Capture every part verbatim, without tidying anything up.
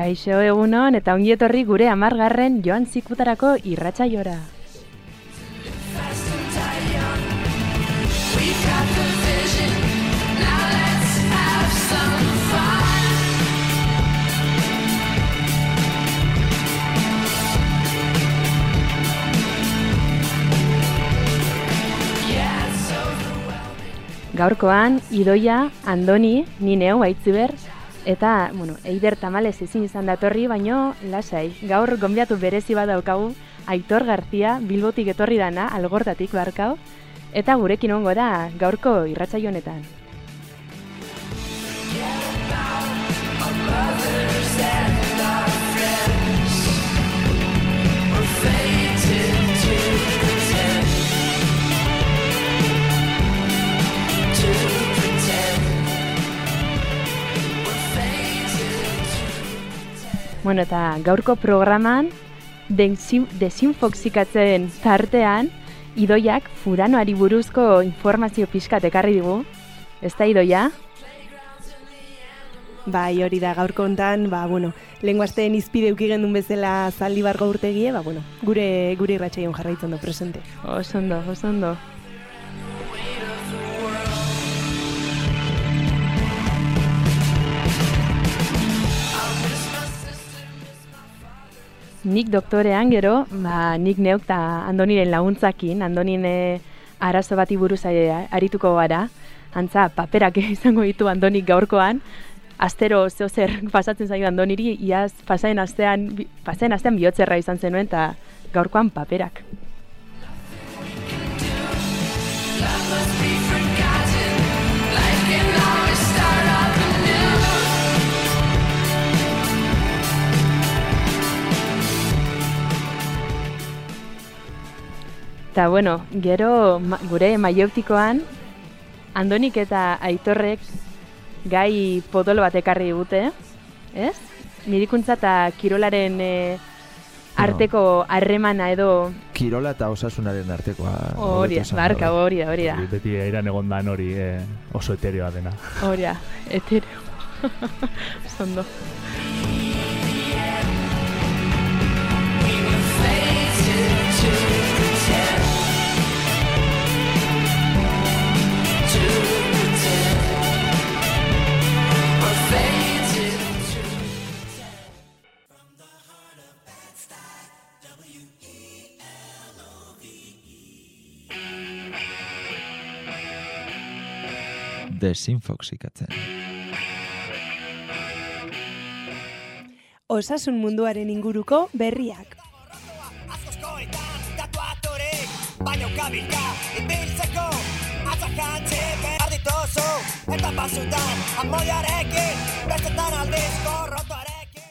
Kaixo egunon eta ongi etorri gure hamargarren joan zikutarako irratsaiora. Gaurkoan, Idoia, Andoni, ni neu, Aitziber, eta, bueno, Eider tamalez ezin izan datorri, baino, lasai, gaur gonbiatu berezi bat daukagu, Aitor Garzia, Bilbotik etorri dana, Algortatik barkau, eta gurekin ongo da gaurko irratsaio honetan. Bueno, eta gaurko programan desinfoxikatzen tartean Idoiak furanoari buruzko informazio pixkat ekarri digu. Ez da, Idoia? Bai, hori da, gaurko hontan, ba, bueno, lenguazteen izpide ukigen duen bezala Zaldibargo urtegie, ba, bueno, gure, gure irratsaion jarraitzen du presente. Osondo, osondo. Nik doktorean gero, ba, nik neuk eta Andoniren laguntzakin, Andonin e, arazo bati buruz arituko gara. Antza, paperak izango ditu Andonik gaurkoan. Astero zeo zer pasatzen zaio Andoniri, iaz pasaen astean, pasaen astean bihotzerra izan zenuen eta gaurkoan paperak. Eta, bueno, gero ma, gure maioptikoan, Andonik eta Aitorrek gai potolo bat ekarri digute, ez? Medikuntza eta kirolaren e, arteko harremana edo... Kirola eta osasunaren artekoa. Hori, barka, hori da, hori da. Beti eiran egondan hori e, oso etereoa dena. Hori da, etereo. Zondo. Desinfoxikatzen. Osasun munduaren inguruko berriak. Baino kabilka ibiltzeko atzakantzi arditozu eta pasutan amoiarekin bestetan aldiz korrotuarekin.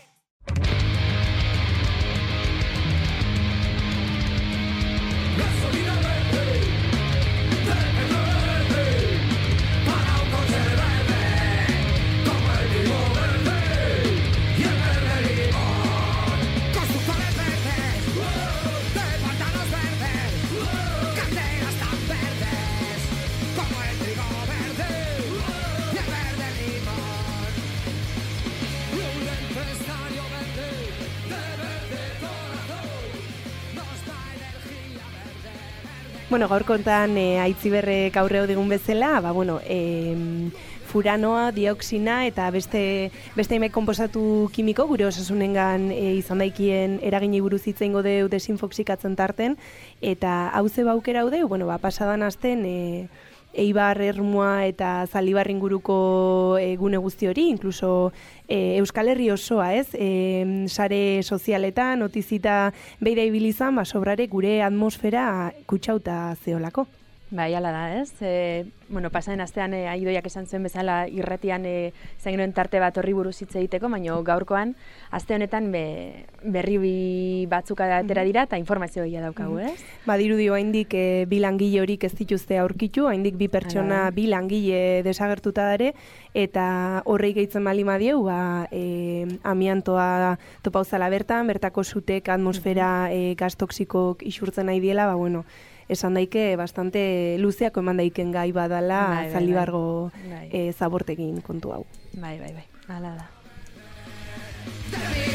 Bueno, gaur kontan e, Aitziberrek aurreo digun bezala, ba, bueno, e, furanoa, dioxina eta beste beste hainbat konposatu kimiko gure osasunengan e, izan daikien eraginei buruz hitz eingo deu desinfoxikatzen tarten, eta hauze baukera hau bueno, ba, pasadan asten e, Eibar, Ermua eta Zaldibar inguruko e, gune guzti hori, inkluso e, Euskal Herri osoa, ez? E, sare sozialetan, notizita beida ibilizan, ba, sobrare gure atmosfera kutsauta zeolako. Bai, ala da, ez? E, bueno, pasaden astean e, Aidoiak esan zuen bezala irratian e, zain noen tarte bat horri buruz hitz egiteko, baina gaurkoan aste honetan be, berri batzuk atera dira eta informazio gehiago daukagu, ez? Ba, dirudi oraindik e, bi langile horik ez dituzte aurkitu, oraindik bi pertsona, bi langile desagertuta dare, eta horrei gehitzen bali madieu, ba, e, amiantoa topauzala bertan, bertako zutek atmosfera e, gaz toksikok isurtzen nahi diela, ba, bueno, esan daike bastante luzeako eman daiken gai badala bai, bai, Zaldibargo bai. E, zabortegin kontu hau. Bai, bai, bai, hala da.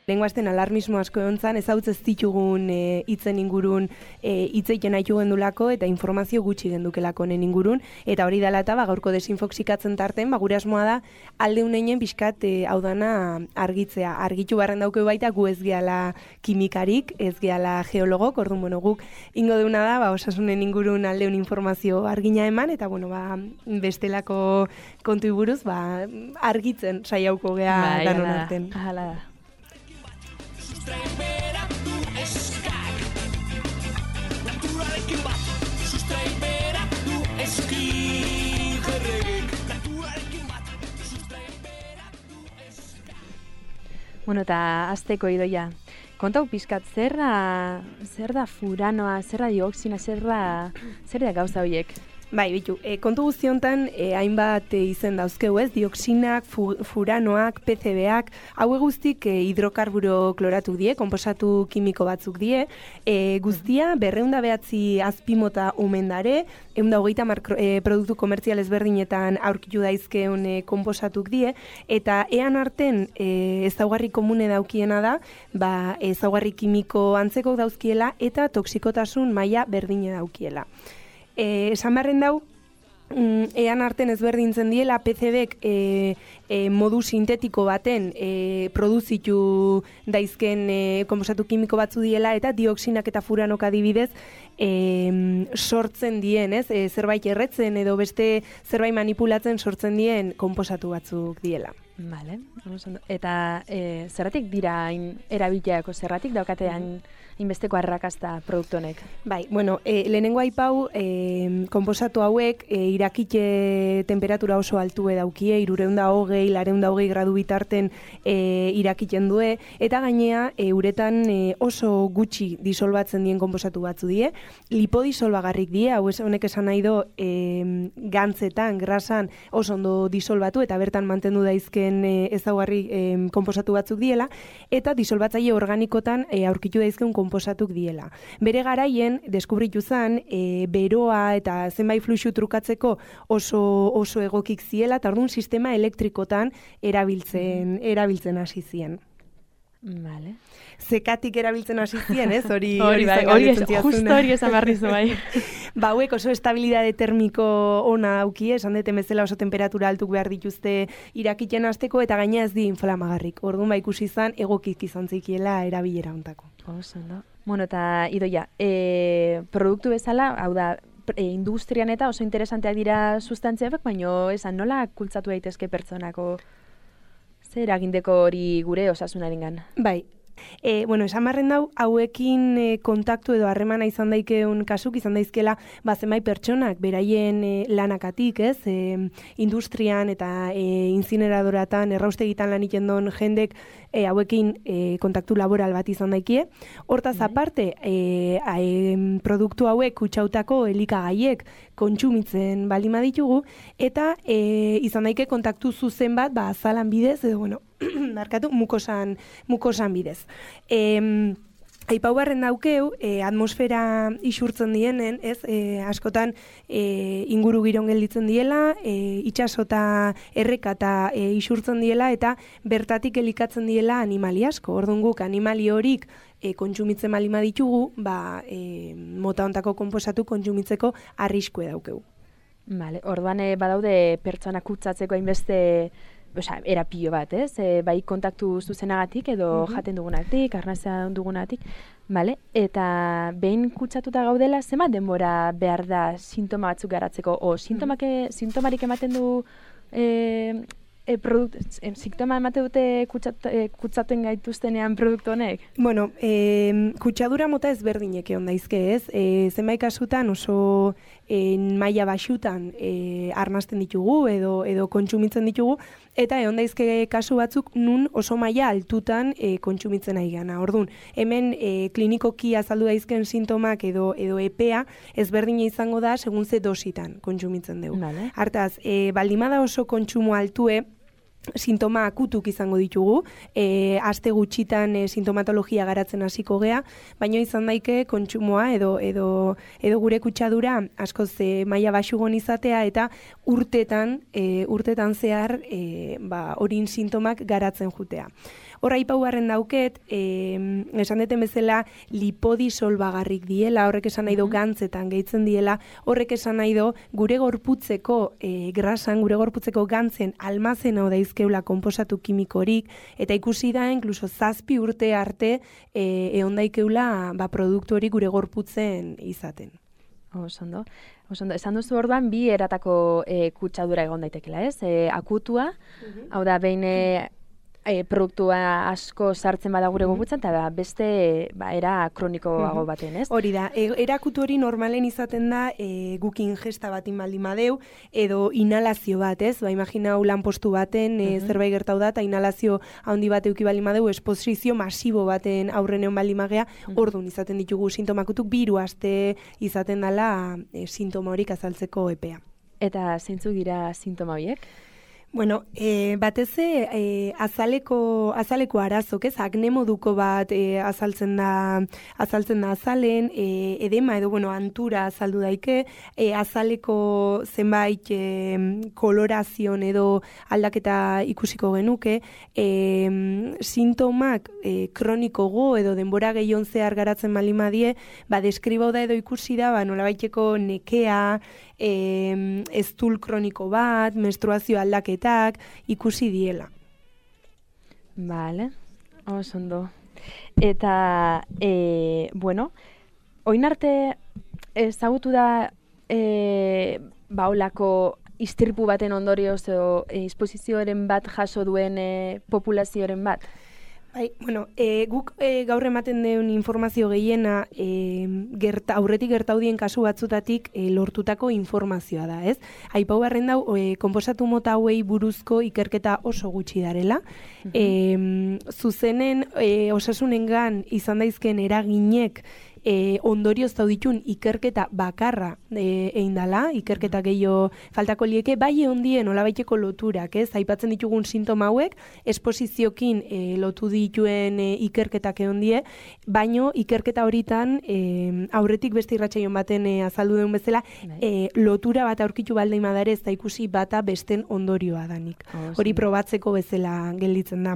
Lenguazten alarmismo asko egontzan, ez hau ez ditugun e, itzen ingurun e, itzeiten haitu gendulako eta informazio gutxi gendukelako honen ingurun, eta hori dela eta ba, gaurko desinfoxikatzen tarten, ba, gure asmoa da alde uneinen pixkat e, hau dana argitzea. Argitu barren daukeu baita gu ez gehala kimikarik, ez gehala geologok, orduan, bueno, guk ingo deuna da, ba, osasunen ingurun aldeun informazio argina eman, eta bueno, ba, bestelako kontu buruz ba, argitzen saiauko gea bai, danon arten. Hala da. Bueno, eta azteko idoia. Kontau pizkat, zer da, zer da furanoa, zer da dioxina, zer da, zer da gauza horiek? Bai, bitu, e, kontu guzti honetan e, hainbat e, izen dauzkeu ez, dioxinak, fu, furanoak, P C B-ak, hau guztik e, hidrokarburo kloratu die, konposatu kimiko batzuk die, e, guztia berreunda behatzi azpimota umendare, eunda hogeita e, produktu komertzial ezberdinetan aurkitu daizkeun e, konposatuk die, eta ean arten e, ezaugarri komune daukiena da, ba, ezaugarri kimiko antzeko dauzkiela eta toksikotasun maila berdine daukiela. Eh, esan barren dau, mm, ean arten ezberdintzen diela, P C B-ek e, e, modu sintetiko baten e, produzitu daizken e, konposatu kimiko batzu diela, eta dioxinak eta furanok adibidez e, sortzen dien, ez? E, zerbait erretzen edo beste zerbait manipulatzen sortzen dien konposatu batzuk diela. Vale, eta e, zerratik dira erabiliako, zerratik daukatean inbesteko arrakasta produktu honek? Bai, bueno, e, lehenengo aipau, e, konposatu hauek e, irakite temperatura oso altue daukie, irureunda hogei, lareunda hogei gradu bitarten e, irakiten due, eta gainea e, uretan e, oso gutxi disolbatzen dien konposatu batzu die, lipodisolbagarrik die, hau honek esan nahi do e, gantzetan, grasan oso ondo disolbatu, eta bertan mantendu daizken e, ezaugarri e, konposatu batzuk diela, eta disolbatzaile organikotan e, aurkitu daizken konposatuk diela. Bere garaien, deskubritu zen, e, beroa eta zenbait fluxu trukatzeko oso, oso egokik ziela, eta orduan sistema elektrikotan erabiltzen, erabiltzen hasi zien. Vale. Zekatik erabiltzen hasi zien, ez? Hori hori bai, hori justo hori esan barrizu bai. Ba, hauek oso estabilidade termiko ona dauki, esan dute bezala oso temperatura altuk behar dituzte irakiten hasteko, eta gaina ez di inflamagarrik. Orduan ba ikusi izan egokik izan zikiela erabilera hontako. Oso, no? Bueno, eta idoia, e, produktu bezala, hau da, e, industrian eta oso interesanteak dira sustantziak, baina esan nola kultzatu daitezke pertsonako zer agindeko hori gure osasunarengan? Bai. E, bueno, esan barren dau, hauekin e, kontaktu edo harremana izan daikeun kasuk, izan daizkela, ba, zenbait pertsonak, beraien e, lanakatik, ez, e, industrian eta e, inzineradoratan, erraustegitan lan iten don jendek, e, hauekin e, kontaktu laboral bat izan daikie. Hortaz aparte, e, e, produktu hauek kutsautako elikagaiek kontsumitzen balima ditugu, eta e, izan daike kontaktu zuzen bat, ba, azalan bidez, edo, bueno, markatu, mukosan, mukosan bidez. E, Aipau barren daukeu, e, atmosfera isurtzen dienen, ez, e, askotan e, inguru giron gelditzen diela, e, itxasota erreka eta e, isurtzen diela, eta bertatik elikatzen diela animali asko. Orduan guk animali horik e, kontsumitzen balima ditugu, ba, e, mota hontako konposatu kontsumitzeko arriskue daukeu. Vale, orduan e, badaude pertsona kutsatzeko hainbeste Osa, erapio bat, ez? E, bai kontaktu zuzenagatik edo uh-huh. jaten dugunatik, arnazia dugunatik, vale? Eta behin kutsatuta gaudela, zenbat denbora behar da sintoma batzuk garatzeko? O sintomak, uh-huh. sintomarik ematen du e, e, produkt, e, sintoma emate dute kutsat, e, kutsaten gaituztenean produktu honek? Bueno, e, kutsadura mota ezberdinek egon daizke, ez? E, zenbait kasutan oso e, maila baxutan e, arnasten ditugu edo edo kontsumitzen ditugu, eta egon daizke kasu batzuk nun oso maila altutan e, kontsumitzen ari gana. Orduan, hemen e, klinikoki azaldu daizken sintomak edo edo epea ezberdina izango da segun ze dositan kontsumitzen dugu. Vale. Hartaz, e, baldimada oso kontsumo altue, sintoma akutuk izango ditugu, e, aste gutxitan e, sintomatologia garatzen hasiko gea, baina izan daike kontsumoa edo edo edo gure kutsadura askoz e, maila baxugon izatea, eta urtetan e, urtetan zehar e, ba, orin sintomak garatzen jutea. Hor aipau barren dauket, eh, esan deten bezala lipodisolbagarrik diela, horrek esan nahi do gantzetan gehitzen diela, horrek esan nahi do gure gorputzeko eh, grasan, gure gorputzeko gantzen almazena daizkeula konposatu kimikorik, eta ikusi da, inkluso zazpi urte arte eh, egon daikeula ba, produktu hori gure gorputzen izaten. Osondo. Osondo. Esan duzu orduan bi eratako e, kutsadura egon daitekela, ez? E, akutua, uh-huh. hau da, behin e, e, produktua asko sartzen bada gure gorputzan, eta beste ba, era kronikoago baten, ez? Hori da, e, erakutu hori normalen izaten da e, guk ingesta batin baldin badeu, edo inhalazio bat, ez? Ba, imaginau lanpostu baten e, zerbait gertau da, eta inhalazio handi bat euki baldin badeu, esposizio masibo baten aurreneon baldin magea, orduan izaten ditugu sintomakutuk biru aste izaten dela e, sintoma horik azaltzeko epea. Eta zeintzuk dira sintoma horiek? Bueno, e, batez e, azaleko, azaleko arazok, ez, akne moduko bat e, azaltzen da azaltzen da azalen, e, edema edo, bueno, antura azaldu daike, e, azaleko zenbait e, kolorazion edo aldaketa ikusiko genuke, e, sintomak e, kroniko go edo denbora gehion zehar garatzen baldin badie, ba, deskribau da edo ikusi da, ba, nolabaiteko nekea, e, eztul kroniko bat, menstruazio aldaketak ikusi diela. Vale, osondo. Eta, e, bueno, oin arte ezagutu da e, baolako istirpu baten ondorioz edo e, esposizioaren bat jaso duen e, populazioaren bat? Bai, bueno, e, guk e, gaur ematen den informazio gehiena e, gerta, aurretik gertaudien kasu batzutatik e, lortutako informazioa da, ez? Aipau barren dau, e, konposatu mota hauei buruzko ikerketa oso gutxi darela. Uh-huh. e, zuzenen e, osasunengan izan daizken eraginek E, ondorioz dauditun ikerketa bakarra e, egin dala, ikerketa gehiago faltako lieke, bai ondien olabaiteko loturak, ez? Aipatzen ditugun sintoma hauek, esposiziokin e, lotu dituen e, ikerketak egon die, baino ikerketa horitan e, aurretik beste irratsaion baten e, azaldu den bezala, e, lotura bat aurkitu baldein madare ez da ikusi bata besten ondorioa danik. Oh, hori probatzeko bezala gelditzen da.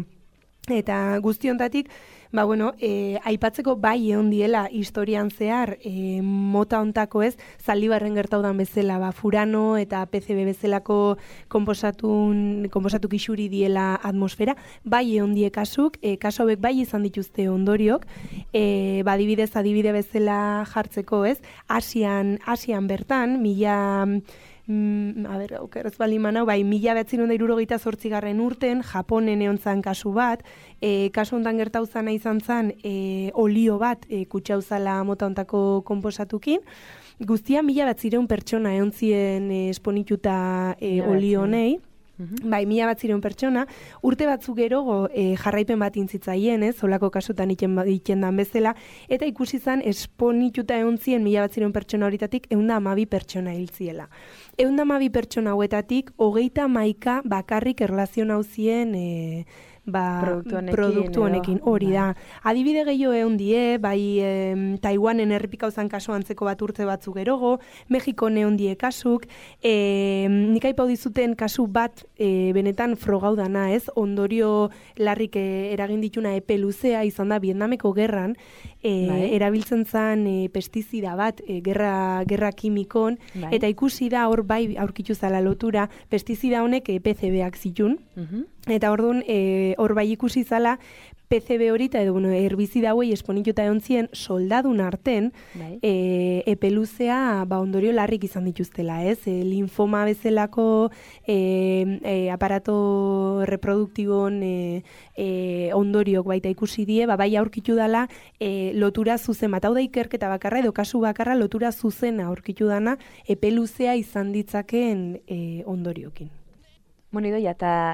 Eta guztiontatik, ba bueno, e, aipatzeko bai egon diela historian zehar e, mota ontako ez, zaldibarren gertaudan bezala, ba, furano eta P C B bezalako konposatun, konposatuk isuri diela atmosfera, bai egon die kasuk, e, kasu hauek bai izan dituzte ondoriok, e, ba, adibidez, adibide bezala jartzeko ez, Asian, Asian bertan, mila... Mm, a ber, aukeraz bali manau, bai, mila behatzen da irurogeita zortzigarren urten, Japonen egon zan kasu bat, e, kasu ontan gertau zana izan zan, e, olio bat e, kutsauzala mota ontako konposatukin, guztia mila batzireun pertsona egon zien e, esponituta e, olio honei, bai, mila bat zireun pertsona, urte batzuk gerogo e, jarraipen bat intzitzaien, ez, olako kasutan iten dan bezala, eta ikusi zan esponituta egon zien mila bat zireun pertsona horitatik eunda amabi pertsona hiltziela. Eunda amabi pertsona hauetatik, hogeita maika bakarrik erlazion hau zien e, ba, produktu honekin, produktu honekin hori da. Adibide gehiago egon die, bai e, Taiwanen errepikauzan kasu antzeko bat urte batzuk gerogo, Mexikon egon die kasuk, e, nik aipau dizuten kasu bat e, benetan frogau dana, ez? Ondorio larrik e, eragin dituna epe luzea izan da Vietnameko gerran, e, bai. Erabiltzen zen e, pestizida bat e, gerra, gerra kimikon, bai. Eta ikusi da hor bai aurkitu zala lotura, pestizida honek e, P C B-ak zitun, uh-huh. Eta orduan e, hor bai ikusi zala P C B hori eta bueno, herbizida hauei esponituta egon zien soldadun arten e, epe luzea ba, ondorio larrik izan dituztela, ez? E, linfoma bezalako e, e, aparato reproduktibon e, e, ondoriok baita ikusi die, ba, bai aurkitu dala e, lotura zuzen bat, hau da ikerketa bakarra edo kasu bakarra lotura zuzena aurkitu dana epe luzea izan ditzakeen e, ondoriokin. Bueno, Idoia, eta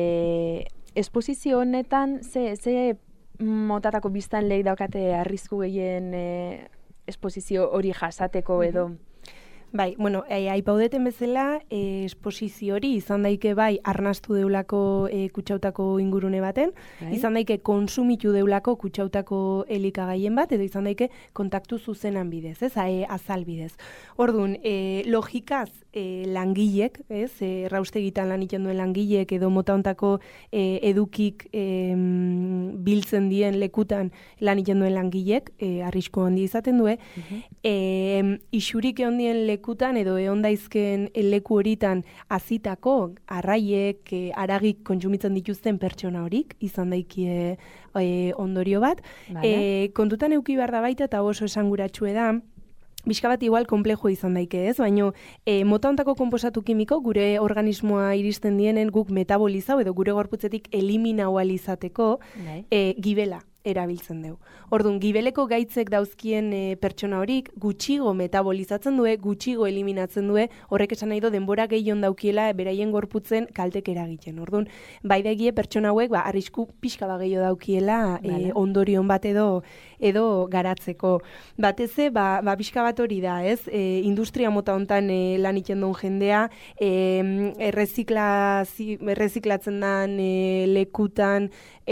e, esposizio honetan ze, ze motatako biztan lehi daukate arrisku gehien e, esposizio hori jasateko edo? Bai, bueno, e, aipaudeten bezala, e, esposizio hori izan daike bai arnastu deulako e, kutsautako ingurune baten, bai. Izan daike konsumitu deulako kutsautako elikagaien bat, edo izan daike kontaktu zuzenan bidez, ez, e, azal bidez. Orduan, e, logikaz, e, langilek, ez, e, erraustegitan lan egiten duen langilek edo mota hontako e, edukik e, biltzen dien lekutan lan egiten duen langilek, e, arrisku handi izaten due, uh-huh. e, isurik egon dien lekutan edo egon daizken leku horitan azitako arraiek, e, aragik kontsumitzen dituzten pertsona horik, izan daikie e, ondorio bat. Vale. E, kontutan euki behar da baita eta oso esanguratsue da, bizka bat igual komplejo izan daike, ez? Baina e, mota hontako konposatu kimiko gure organismoa iristen dienen guk metabolizau edo gure gorputzetik eliminau alizateko e, gibela erabiltzen dugu. Orduan, gibeleko gaitzek dauzkien e, pertsona horik gutxigo metabolizatzen due, gutxigo eliminatzen due, horrek esan nahi do denbora gehion daukiela beraien gorputzen kaltek eragiten. Orduan, bai dagie pertsona hauek ba, arrisku pixka ba gehiago daukiela e, ondorion bat edo edo garatzeko. Bateze, ba, ba pixka bat hori da, ez? E, industria mota hontan e, lan egiten duen jendea, e, erreziklatzen dan e, lekutan,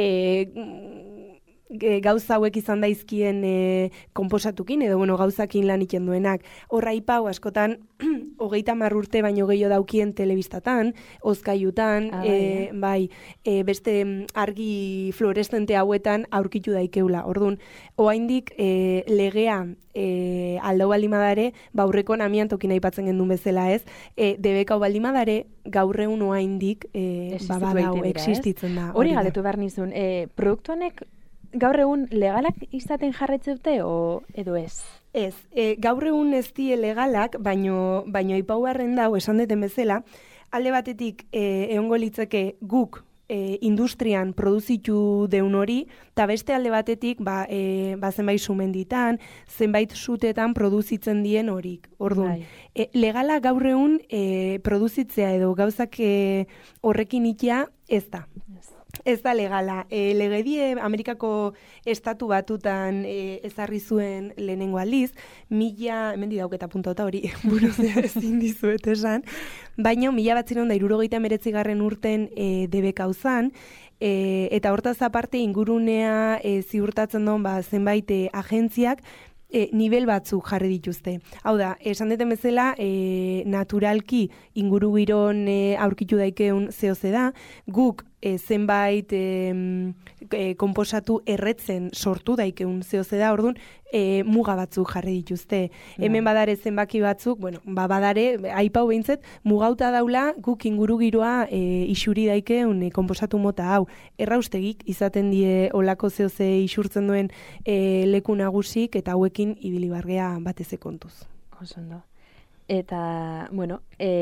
e, gauza hauek izan daizkien e, konposatukin, edo bueno, gauzakin lan egiten duenak. Horra ipau askotan, hogeita hamar urte baino gehiago daukien telebistatan, ozkaiutan, ah, e, bai, e, beste argi fluoreszente hauetan aurkitu daikeula. Orduan, oraindik e, legea e, aldau baldimadare, ba aurrekon amiantokin aipatzen gendun bezala, ez? E, debekau baldimadare, gaur egun oraindik e, ba badau existitzen da. Hori galdetu behar nizun, e, produktu honek gaur egun legalak izaten jarraitzen dute o edo ez? Ez, e, gaur egun ez die legalak, baino, baino ipauarren dau, esan deten bezala, alde batetik e, egongo litzeke guk e, industrian produzitu deun hori, eta beste alde batetik ba, e, ba zenbait sumenditan, zenbait sutetan produzitzen dien horik. Orduan, e, legala gaur egun e, produzitzea edo gauzak e, horrekin ikia ez da. Ez da legala. E, legedie Amerikako estatu batutan e, ezarri zuen lehenengo aldiz, mila, hemen didauketa puntota hori, buruz ezin dizuet esan, baina mila batziron da irurogeita emeretzigarren urten e, debekauzan, e, eta hortaz aparte ingurunea e, ziurtatzen duen ba, zenbait e, agentziak, E, nivel batzuk jarri dituzte. Hau da, esan deten bezala, e, naturalki inguru giron e, aurkitu daikeun zehoze da, guk e, zenbait e, e, konposatu erretzen sortu daikeun zehoze da, orduan, e, muga batzuk jarri dituzte. Ja. Hemen badare zenbaki batzuk, bueno, ba badare, aipau behintzet, mugauta daula guk inguru giroa e, isuri daikeun e, konposatu mota hau. Erraustegik izaten die olako zehoze isurtzen duen e, leku nagusik eta hauekin ibili bargea bateze kontuz. Osondo. Eta, bueno,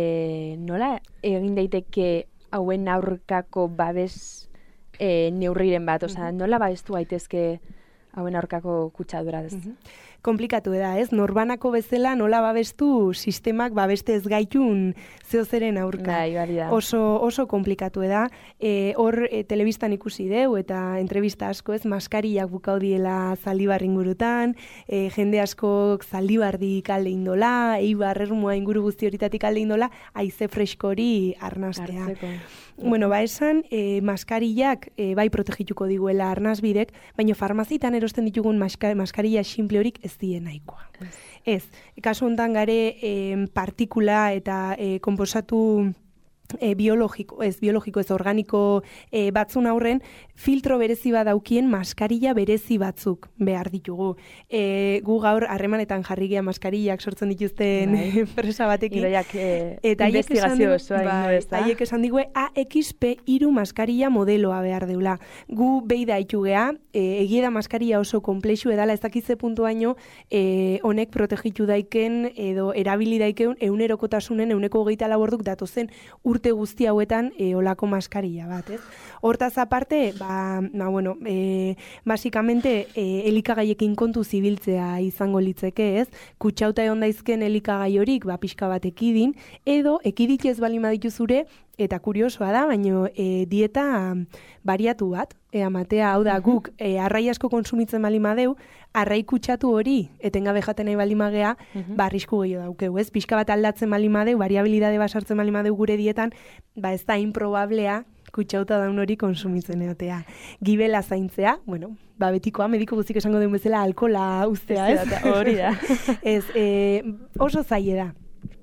e, nola egin daiteke hauen aurkako babes e, neurriren bat? Osa, nola babestu gaitezke hauen aurkako kutsadura ez? Uh-huh. Komplikatu da, ez? Norbanako bezala nola babestu sistemak babeste ez gaitun zehozeren aurka. Bai, bai da. Oso, oso komplikatu da. E, hor e, telebistan ikusi deu eta entrevista asko ez, maskariak bukau diela zaldibar ingurutan, e, jende askok zaldibardik alde indola, eibar ermua inguru guzti horitatik alde indola, aize freskori arnastea. Artzeko. Bueno, ba esan, e, maskarillak e, bai protegituko diguela arnasbidek, baina farmazitan erosten ditugun maska, maskarilla simple horik ez die nahikoa. Ez. Ez, kasu hontan gare e, partikula eta e, konposatu e, biologiko, ez biologiko, ez organiko e, batzun aurren, filtro berezi bat daukien maskarilla berezi batzuk behar ditugu. E, gu gaur harremanetan jarrigia maskarillak sortzen dituzten bai. Enpresa batekin. Iroiak e, investigazio osoa bai, ez da? Haiek esan digue A X P hiru maskarilla modeloa behar deula. Gu behi da itugea, e, egie da maskarilla oso komplexu edala, ez dakitze puntu baino, e, honek protegitu daiken edo erabili daiken egunerokotasunen euneko hogeita laborduk datozen urte guzti hauetan e, olako maskarilla bat, ez? Hortaz aparte, ba, ba bueno, e, basikamente e, elikagaiekin kontu zibiltzea izango litzeke, ez? Kutsauta egon daizken elikagai horik, ba, pixka bat ekidin, edo ekidik ez bali maditu zure, eta kuriosoa da, baino e, dieta bariatu bat, ea matea, hau da, guk e, arrai asko konsumitzen bali madeu, arrai kutsatu hori, etengabe jaten nahi bali magea, uh-huh. ba, arrisku gehiago daukeu, ez? Pixka bat aldatzen bali madeu, variabilidade basartzen bali madeu gure dietan, ba, ez da improbablea, kutsauta daun hori konsumitzen egotea. Gibela zaintzea, bueno, ba, betikoa, mediko guztik esango den bezala, alkola uztea, ez? Hori da. Ez, e, oso zaila da.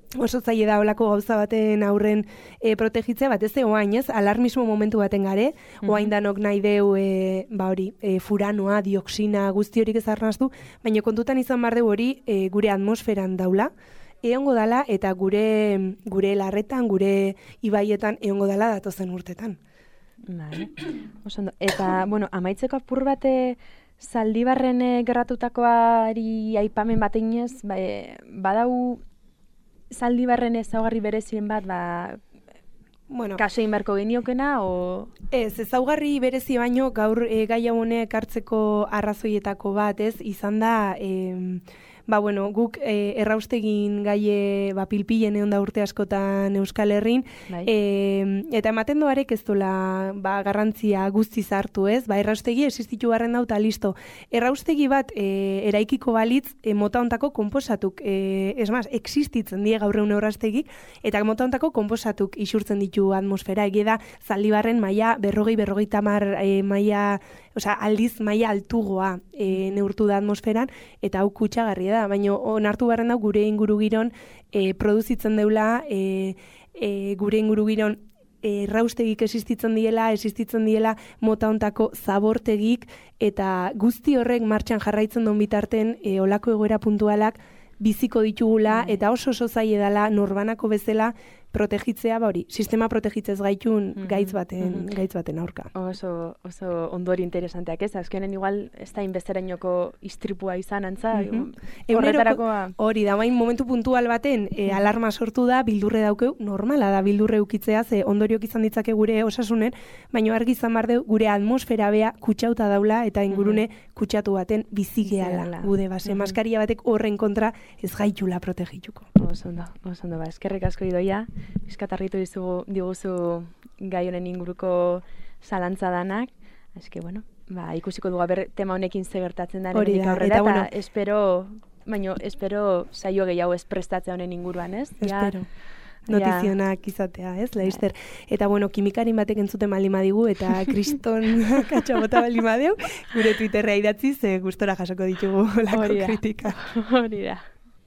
oso zaila da olako gauza baten aurren e, protegitzea, bat ez de oain, ez? Alarmismo momentu baten gare, mm-hmm. oain danok nahi deu, e, ba hori, e, furanoa, dioksina, guzti horik ez arnaztu, baina kontutan izan bar deu hori e, gure atmosferan daula, egongo dala eta gure gure larretan, gure ibaietan egongo dala datozen urtetan. Vale. Oso ondo. Eta, bueno, amaitzeko apur bate Zaldibarren e, gerratutakoari aipamen bat eginez, ba, e, badau Zaldibarren ezaugarri berezien bat, ba, bueno, kaso egin beharko geniokena, o... Ez, ezaugarri berezi baino gaur e, gai honek hartzeko arrazoietako bat, ez, izan da... E, Ba, bueno, guk e, erraustegin gaie ba, pilpilen egon da urte askotan Euskal Herrin, bai. e, eta ematen doarek ez dola ba, garrantzia guztiz hartu, ez? Ba, erraustegi existitu garren dauta, listo. Erraustegi bat e, eraikiko balitz e, mota ontako konposatuk, e, esmaz, existitzen die gaur egun erraustegik, eta mota ontako konposatuk isurtzen ditu atmosfera, egia da Zaldibarren maila berrogei, berrogei tamar e, maila, osea, aldiz maila altugoa e, neurtu da atmosferan, eta hau kutsagarria da, baina onartu barren da gure ingurugiron e, produzitzen deula, e, e, gure ingurugiron erraustegik existitzen diela, existitzen diela mota ontako zabortegik, eta guzti horrek martxan jarraitzen duen bitarten e, olako egoera puntualak biziko ditugula, eta oso oso zaila dela norbanako bezala protegitzea, ba hori, sistema protegitzez gaitun mm-hmm. gaitz baten, mm-hmm. gaitz baten aurka. Oso, oso ondori interesanteak ez, azkenen igual ez da inbesterainoko istripua izan antza, mm-hmm. horretarako... Hori, da bain momentu puntual baten e, alarma sortu da, bildurre daukeu, normala da bildurre ukitzea, ze ondoriok izan ditzake gure osasunen, baina argi izan bar deu, gure atmosfera bea kutsauta daula, eta ingurune mm-hmm. kutsatu baten bizigeala, gude base, mm-hmm. maskaria batek horren kontra ez gaitula protegituko. Oso ondo, oso ondo, ba, eskerrik asko idoia, Bizkatarritu dizugu, diguzu gai honen inguruko zalantza danak. Eske, bueno, ba, ikusiko dugu aber tema honekin ze gertatzen da hemendik aurrera, eta, bueno, eta espero, baino, espero saio gehiago ez prestatzea honen inguruan, ez? Espero. Ja, notizionak izatea, ez, Leister. Eta, bueno, kimikarin batek entzuten baldin badigu, eta kriston katxabota baldin badeu, gure Twitterrea idatzi, ze gustora jasoko ditugu lako kritika. Hori da.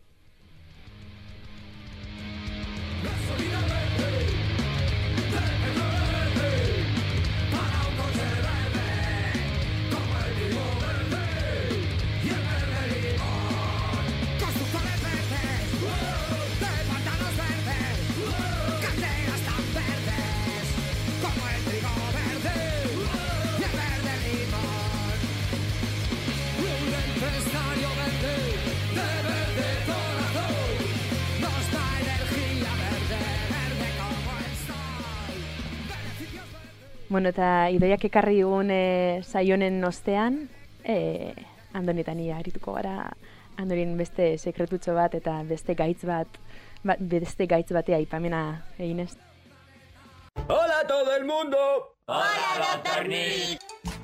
Bueno, eta idoiak ekarri dugun e, saionen ostean, e, Andonitan ia arituko gara, Andorin beste sekretutxo bat eta beste gaitz bat, ba, beste gaitz batea aipamena eginez. ¡Hola todo el mundo! ¡Hola, doctor Nick!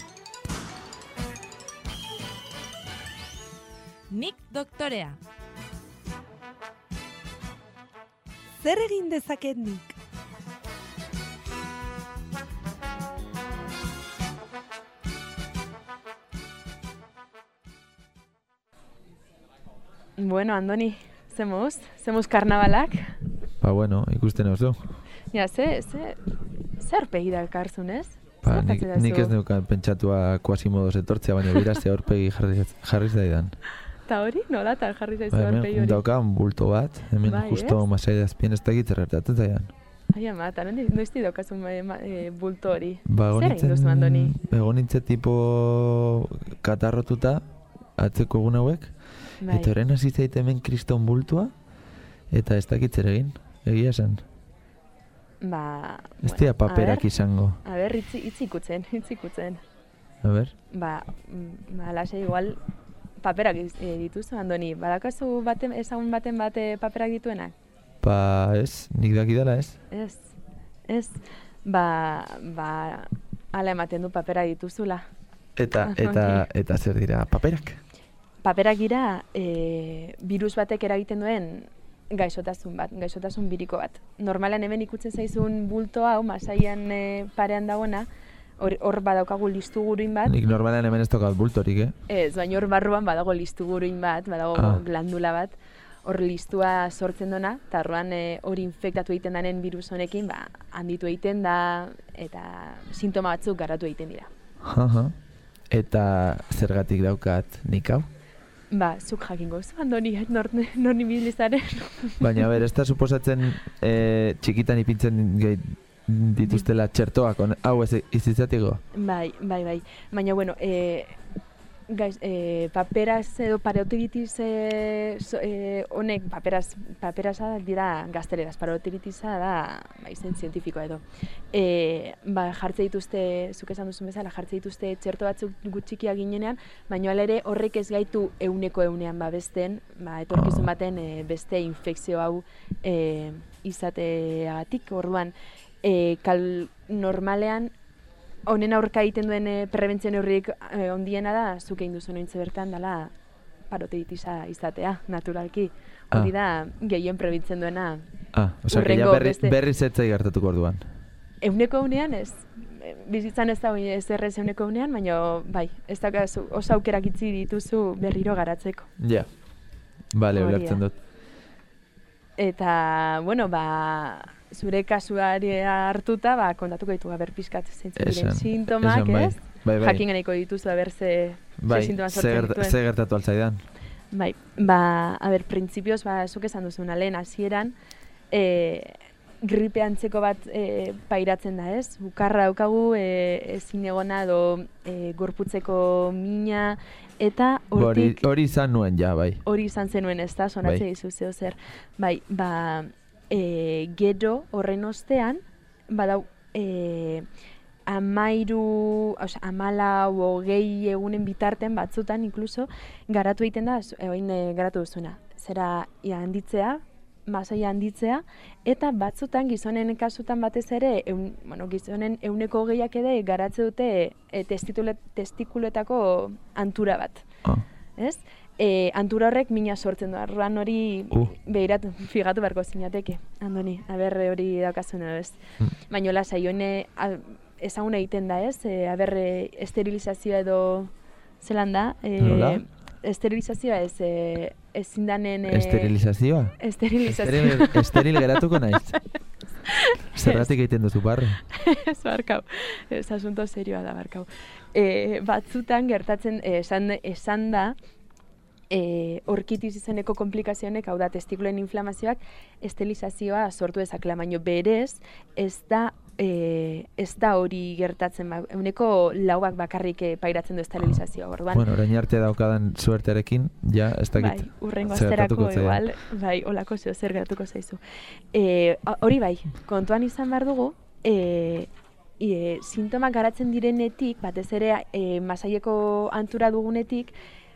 Nick doktorea. Zer egin dezaket Nick? Bueno, Andoni, zemuz? Zemuz karnabalak? Ba, bueno, ikusten oso. Ja, ze, ze, zer pegi da elkarzun, ez? Ba, nik, nik ez neukan pentsatua kuasimodoz etortzea, baina birazte aurpegi jarriz, jarriz daidan. Ta hori? Nola tal jarriz daizu ba, aurpegi hori? Daukan bulto bat, hemen bai, justo masaida azpien ez dakit zerrertatzen zaidan. Ai, ama, eta noizti daukazun e, bulto hori? Ba, zer egin duzu, Andoni? Egon nintzen tipo katarrotuta, atzeko egun hauek, bai. Eta horren hasi zait hemen kriston bultua, eta ez dakit zer egin, egia esan. Ba... Ez dira bueno, paperak a izango. A ber, itzi, itzikutzen, itzikutzen. A ber? Ba, ba lasa igual paperak e, dituzu, Andoni. Badakazu baten, ezagun baten bate paperak dituenak? Ba, ez, nik dakidala ez. Ez, ez. Ba, ba, ala ematen du papera dituzula. Eta, eta, eta zer dira paperak? Paperak dira e, virus batek eragiten duen gaixotasun bat, gaixotasun biriko bat. Normalan hemen ikutzen zaizun bulto hau, masaian e, parean dagoena, hor, hor badaukagu listu guruin bat. Nik normalan hemen ez tokat bultorik, eh? Ez, baina hor barruan badago listu guruin bat, badago ah. glandula bat. hor listua sortzen dona, eta horrean e, hori infektatu egiten danen virus honekin, ba, handitu egiten da, eta sintoma batzuk garatu egiten dira. Aha. Eta zergatik daukat nik hau? Ba, zuk jakingo zu, Andoni, nor, nor nibilizaren. Baina, ber, ez da suposatzen e, txikitan ipintzen gehi dituztela txertoak, on, hau ez izitzatiko? Bai, bai, bai. Baina, bueno, e, gaiz, e, paperaz edo parotitis e, so, e, honek, paperaz, paperasa dira gazteleraz, parotiritisa da, ba, izen zientifikoa edo. E, ba, jartze dituzte, zuk esan duzun bezala, jartze dituzte txerto batzuk gutxikia ginenean, baina hala ere horrek ez gaitu euneko eunean babesten, ba, etorkizun baten e, beste infekzio hau e, izateagatik, orduan, e, kal normalean, honen aurka egiten duen e, prebentzio neurrik e, ondiena da, zuk egin duzu nointze bertan dela parotitis-a izatea, naturalki. Hori Ah. da gehien prebitzen duena. Ah, osea, que ja Hurrengo berri, beste- berri zetzai gertatuko orduan. Euneko unean ez, e, bizitzan ez da ez errez euneko unean, baina bai, ez daukazu oso aukerak itzi dituzu berriro garatzeko. Ja. Bale, Hori ulertzen da. dut. Eta, bueno, ba, zure kasuari hartuta, ba, kontatuko ditu haber pizkat zeintzuk diren Esan, sintomak, esan bai. ez? Bai, bai. Jakin nahiko dituzu haber ze, Bai, ze sintoma ze sortzen gerta- dituen. ze gertatu altzaidan. Bai, ba, a ber, printzipioz, ba, zuk esan duzuna, lehen hasieran, e, gripe antzeko bat e, pairatzen da, ez? Bukarra daukagu, e, ezin egona edo e, gorputzeko mina, eta Hori, hortik hori izan nuen ja, bai. hori izan zenuen, ez da, sonatze Bai. dizu zeo zer. Bai, ba, e, gero horren ostean, badau, e, amairu, osea, amala hogei egunen bitarten batzutan, inkluso, garatu egiten da, zu- e, oin e, garatu duzuna. Zera, ia handitzea, masaia handitzea, eta batzutan gizonen kasutan batez ere, eun, bueno, gizonen euneko hogeiak ere garatze dute e, testitule, testikuletako antura bat. Ah. Ez? E, antura horrek mina sortzen du, arruan hori Uh. behiratu, figatu beharko zinateke, Andoni, aber hori daukazun edo ez. Mm. Baina lasai, hone ezagun egiten da ez, e, aber e, esterilizazioa edo zelan da, e, Nola? esterilizazioa ez, e, ezin danen... E, Esterilizazioa? Esterilizazioa. Esteril, esteril geratuko naiz. Zergatik egiten duzu barre. Ez barkau, ez asunto serioa da barkau. E, batzutan gertatzen, e, esan, esan da, e, orkitis izeneko komplikazionek, hau da testikulen inflamazioak, estelizazioa sortu dezakela, baino berez, ez da, e, ez da hori gertatzen, ba, euneko lauak bakarrik e, pairatzen du esterilizazioa, orduan. Bueno, orain arte daukadan suertearekin, ja, ez dakit. Bai, urrengo zer gertatuko asterako zaidan. igual, bai, olako zeo zer geratuko zaizu. E, hori bai, kontuan izan behar dugu, e, e, sintomak garatzen direnetik, batez ere e, masaieko antura dugunetik,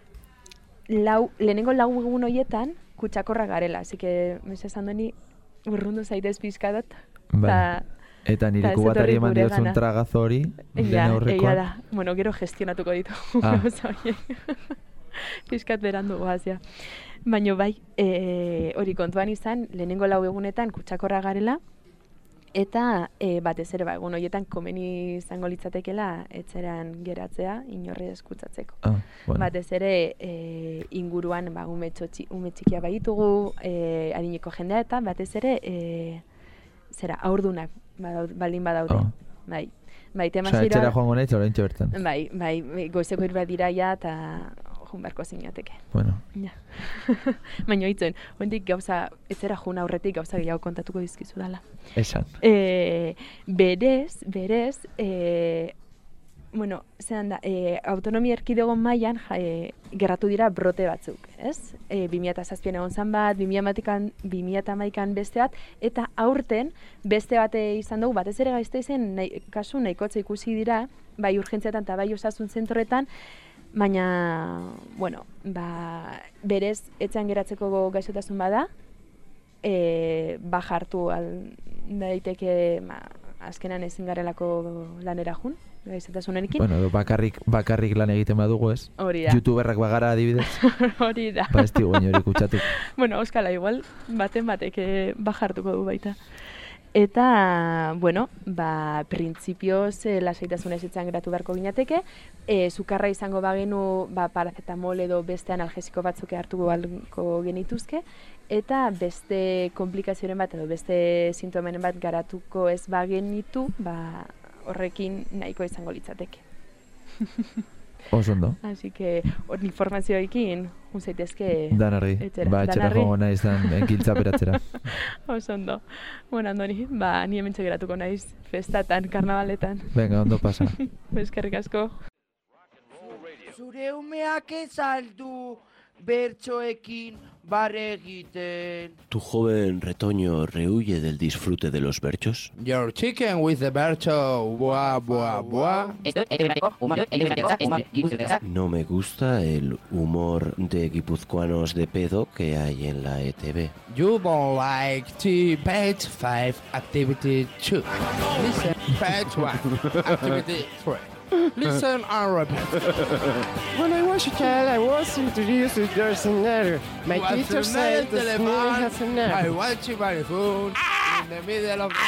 lau, lehenengo lau egun horietan kutsakorra garela, así que, mesez Andoni, urrundu zaitez pizkadat, Bai. ta, Eta nire ez kubatari etorri eman guregana. diozun tragazo hori, ja, lehen egia aurrekoan. da, bueno, gero gestionatuko ditu, Ah. gauza horiek. Pizkat berandu goaz, ja. Baina bai, e, hori kontuan izan, lehenengo lau egunetan kutsakorra garela, eta e, batez ere, ba, egun horietan komeni izango litzatekela etxeran geratzea, inorri eskutsatzeko. Ah, bueno. Batez ere, e, inguruan ba, ume, txotxi, ume txikia baitugu, e, adineko jendea, eta batez ere, e, zera, aurdunak badaud, baldin badaude. Ah. Bai, bai, tema Osea, etxera joango naiz oraintxe bertan. Bai, bai, bai, goizeko hiru bat dira ja, eta jun beharko zinateke. Bueno, Ja. Baina hitzen, hondik gauza, etzera jun aurretik gauza gehiago kontatuko dizkizu dala. esan. E, berez, berez, e, bueno, zelan da, e, autonomia erkidego mailan ja, e, gerratu dira brote batzuk, ez? E, bi mila zazpian egon zan bat, bi mila hamaikan beste bat, eta aurten beste bate izan dugu, batez ere Gasteizen nahi, kasu nahikotza ikusi dira, bai urgentziatan eta bai osasun zentroetan, baina, bueno, ba, berez, etxean geratzeko gaixotasun bada, e, baja hartu al, daiteke, ma, azkenan ezin garelako lanera jun, gaixotasunekin. Bueno, edo bakarrik, bakarrik lan egiten badugu ez. Hori da. Youtuberrak bagara adibidez. Hori da. Ba ez digu hori kutsatu. Bueno, euskala igual, baten batek eh, baja hartuko du baita. Eta, bueno, ba, printzipioz e, lasaitasunez etxean geratu beharko ginateke, e, sukarra izango bagenu ba, paracetamol edo beste analgesiko batzuk hartuko balko genituzke, eta beste komplikazioren bat edo beste sintomenen bat garatuko ez bagenitu, ba, horrekin nahiko izango litzateke. Oso ondo. Así que, hor informazioekin, un zaitezke Danarri, ba, etxera joango naiz dan enkiltza beratzera. Oso ondo. Bueno, Andoni, ba, ni hementxe geratuko naiz, festatan, karnabaletan. Venga, ondo pasa. Eskerrik asko. Zure umeak ez aldu bertsoekin barre egiten. ¿Tu joven retoño rehuye del disfrute de los berchos? Your chicken with the bercho, buah, buah, buah. No me gusta el humor de guipuzcoanos de pedo que hay en la E T V. You don't like the page five activity two. Listen, page one, activity three. Listen and repeat. When I was a child, I was introduced to the scenario. My teacher said the scenario has a nerve. I want to buy food in the middle of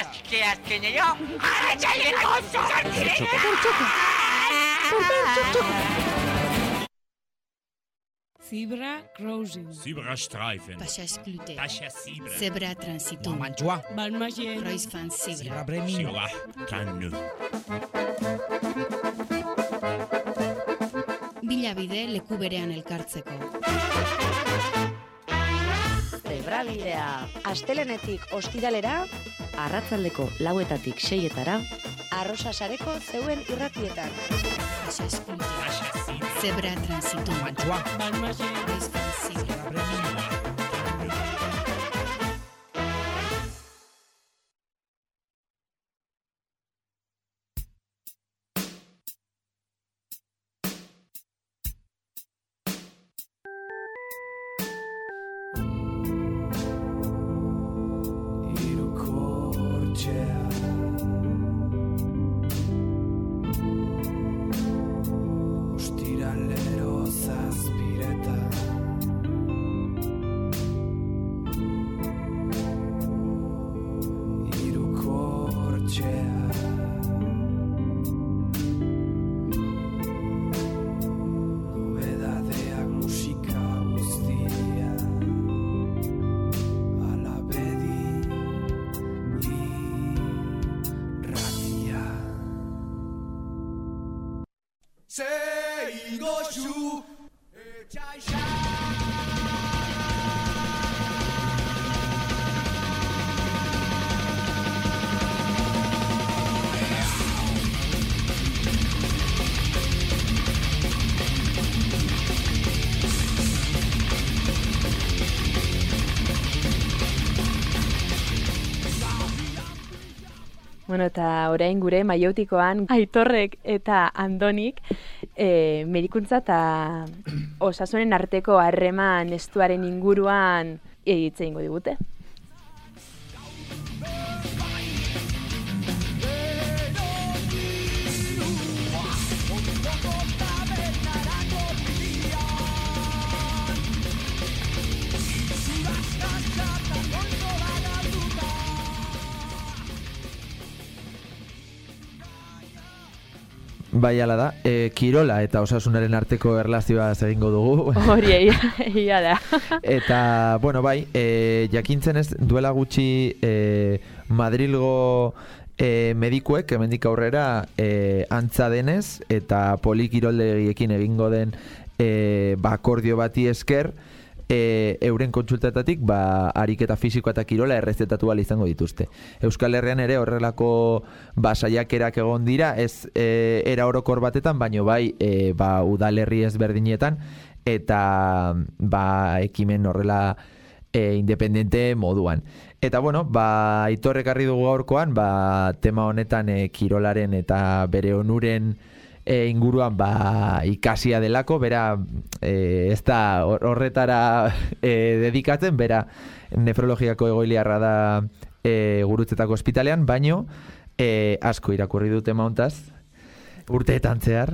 Zebra crossing. Zebra streifen. Passage Tasha zebra. Zebra transitum. Mantua. Balmagien. Kreuzfahrt zebra. Zebra bremin. Zebra kanu. Bilabide leku berean elkartzeko. Zebrabidea. Astelenetik ostiralera, arratsaldeko lauetatik seietara, arrosasareko zeuen irratietan. Zebra transitum. Mantua. Balmagien. Kreuzfahrt zebra. bremin. Bueno, eta orain gure Maiautikoan Aitorrek eta Andonik e, medikuntza eta osasunen arteko harreman estuaren inguruan hitz egingo digute. Bai, ala da, e, kirola eta osasunaren arteko erlazioa egingo dugu. Hori, egia da. Eta, bueno, bai, e, jakintzen ez duela gutxi e, Madrilgo e, medikuek, hemendik aurrera, e, antza denez, eta polikiroldegiekin egingo den e, ba, akordio bati esker, E, euren kontsultatatik ba, ariketa fisikoa eta kirola errezetatu ahal izango dituzte. Euskal Herrian ere horrelako ba, saiakerak egon dira, ez e, era orokor batetan, baino bai e, ba, udalerri ezberdinetan, eta ba, ekimen horrela e, independente moduan. Eta bueno, ba, Aitorrek harri dugu gaurkoan, ba, tema honetan e, kirolaren eta bere onuren E, inguruan ba, ikasia delako, bera e, ez da horretara e, dedikatzen, bera nefrologiako egoiliarra da e, Gurutzetako ospitalean, baino e, asko irakurri dute mauntaz, urteetan zehar,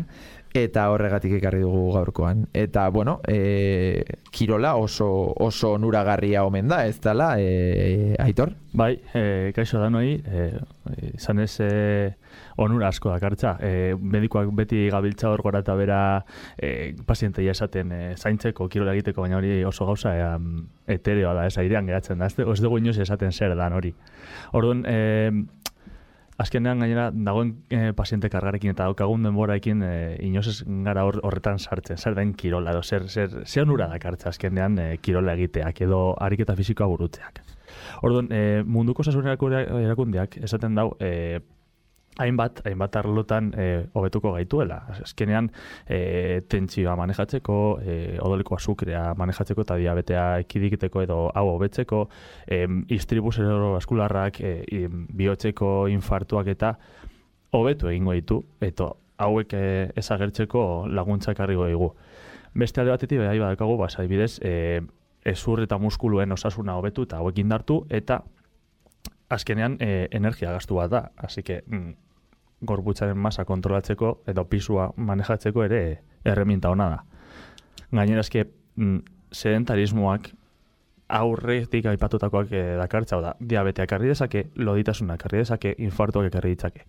eta horregatik ekarri dugu gaurkoan. Eta, bueno, e, kirola oso, oso onuragarria omen da, ez dela, e, Aitor? Bai, e, kaixo da noi, e, izan ez e, onura asko dakartza. E, medikoak beti gabiltza hor gora eta bera e, pazienteia esaten e, zaintzeko, kirola egiteko, baina hori oso gauza e, etereoa da, ez airean geratzen da. Ez dugu inoz esaten zer dan hori. Orduan, e, azkenean gainera dagoen e, paziente kargarekin eta daukagun denboraekin e, inoz ez gara hor, horretan sartzen, zer den kirola edo zer, zer, zer onura dakartza azkenean e, kirola egiteak edo ariketa fisikoa burutzeak. Orduan, e, munduko osasun erakundeak esaten dau e, hainbat, hainbat arlotan e, hobetuko gaituela. Azkenean, e, tentsioa manejatzeko, e, odoleko azukrea manejatzeko eta diabetea ekidikiteko edo hau hobetzeko, e, istribu zerebrovaskularrak, e, bihotzeko infartuak eta hobetu egingo ditu, eta hauek e, ezagertzeko laguntzak harriko digu. Beste alde batetik, bai badakagu, bas, adibidez, e, ezur eta muskuluen osasuna hobetu eta hauek indartu, eta azkenean e, energia gastu bat da. Así que, mm, gorputzaren masa kontrolatzeko edo pisua manejatzeko ere erreminta ona da. Gainera eske mm, sedentarismoak aurretik aipatutakoak e, dakartza da. Diabetea ekarri dezake, loditasuna ekarri dezake, infartuak ekarri ditzake.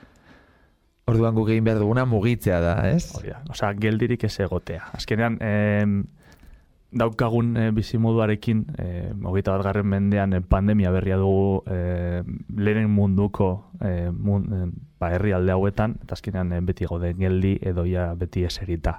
Orduan guk egin behar duguna mugitzea da, ez? Hori da. Osea, geldirik ez egotea. Azkenean, em, daukagun e, bizimoduarekin, e, hogeita bat garren mendean e, pandemia berria dugu e, lehen munduko e, mun, e, ba, herrialde hauetan, eta azkenean e, beti gode geldi edo ja beti eserita.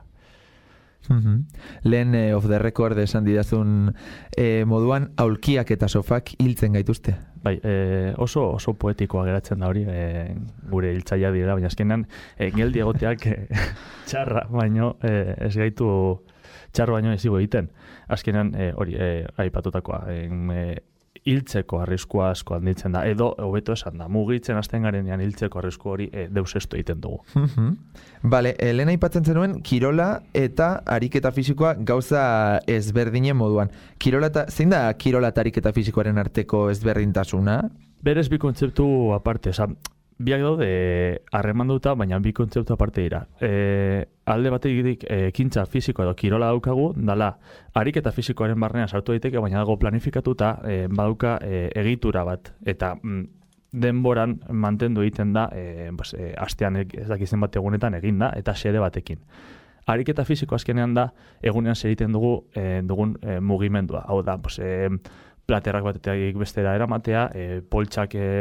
Mm-hmm. Lehen e, off the record esan didazun e, moduan aulkiak eta sofak hiltzen gaituzte. Bai, e, oso oso poetikoa geratzen da hori, e, gure hiltzaia dira, baina azkenean e, geldi egoteak e, txarra, baino e, ez gaitu txarro baino ezigo egiten. Azkenean, e, hori, e, aipatutakoa, e, hiltzeko arriskua asko handitzen da, edo hobeto esan da, mugitzen hasten garenean hiltzeko arrisku hori e, deus esto egiten dugu. Mm-hmm. Bale, lehen aipatzen zenuen, kirola eta ariketa fisikoa gauza ezberdinen moduan. Kirola eta, zein da kirola eta ariketa fisikoaren arteko ezberdintasuna? Berez bi kontzeptu aparte, esan, biak daude harremanduta, baina bi kontzeptu aparte dira. E, alde batetik e, ekintza fisiko edo kirola daukagu, dala ariketa fisikoaren barnean sartu daiteke, baina dago planifikatuta e, badauka e, egitura bat. Eta mm, denboran mantendu egiten da, e, bas, e, astean ez dakizen bat egunetan egin da, eta xede batekin. Ariketa fisiko azkenean da, egunean zeriten dugu e, dugun e, mugimendua. Hau da, bas, e, platerrak batetik bestera eramatea, e, poltsak e,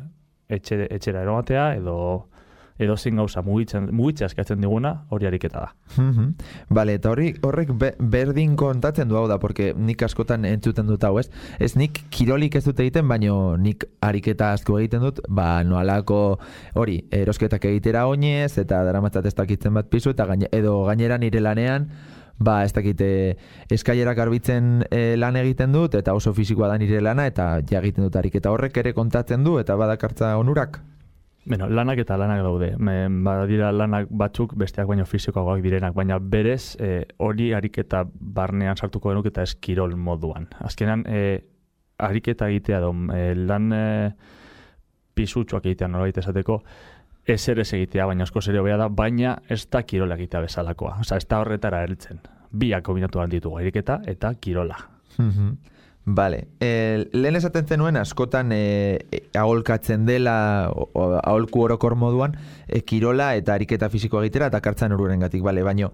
Etxe, etxera eromatea edo edo zein gauza mugitzen mugitzea eskatzen diguna hori ariketa da. Mm-hmm. Bale, eta hori horrek be, berdin kontatzen du hau da, porque nik askotan entzuten dut hau, ez? Ez nik kirolik ez dut egiten, baino nik ariketa asko egiten dut, ba noalako hori, erosketak egitera oinez eta daramatzat ez dakitzen bat pisu eta gaine, edo gainera nire lanean ba, ez dakite eskailerak garbitzen e, lan egiten dut, eta oso fisikoa da nire lana, eta ja egiten dut ariketa horrek ere kontatzen du, eta badakartza onurak? Bueno, lanak eta lanak daude. Badira lanak batzuk besteak baino fisikoagoak direnak, baina berez e, hori ariketa barnean sartuko denuk eta eskirol moduan. Azkenan, e, ariketa egitea do, e, lan e, pisutxoak egitea nolabait esateko, ez ere egitea, baina asko ere hobea da, baina ez da kirola egitea bezalakoa. Osa, ez da horretara heltzen. Biak kombinatu behar ditugu, ariketa eta kirola. Mm-hmm. Bale. E, lehen esaten zenuen askotan e, e, aholkatzen dela, o, o, aholku orokor moduan, e, kirola eta ariketa fisikoa egitera eta kartzen ururengatik, bale, baino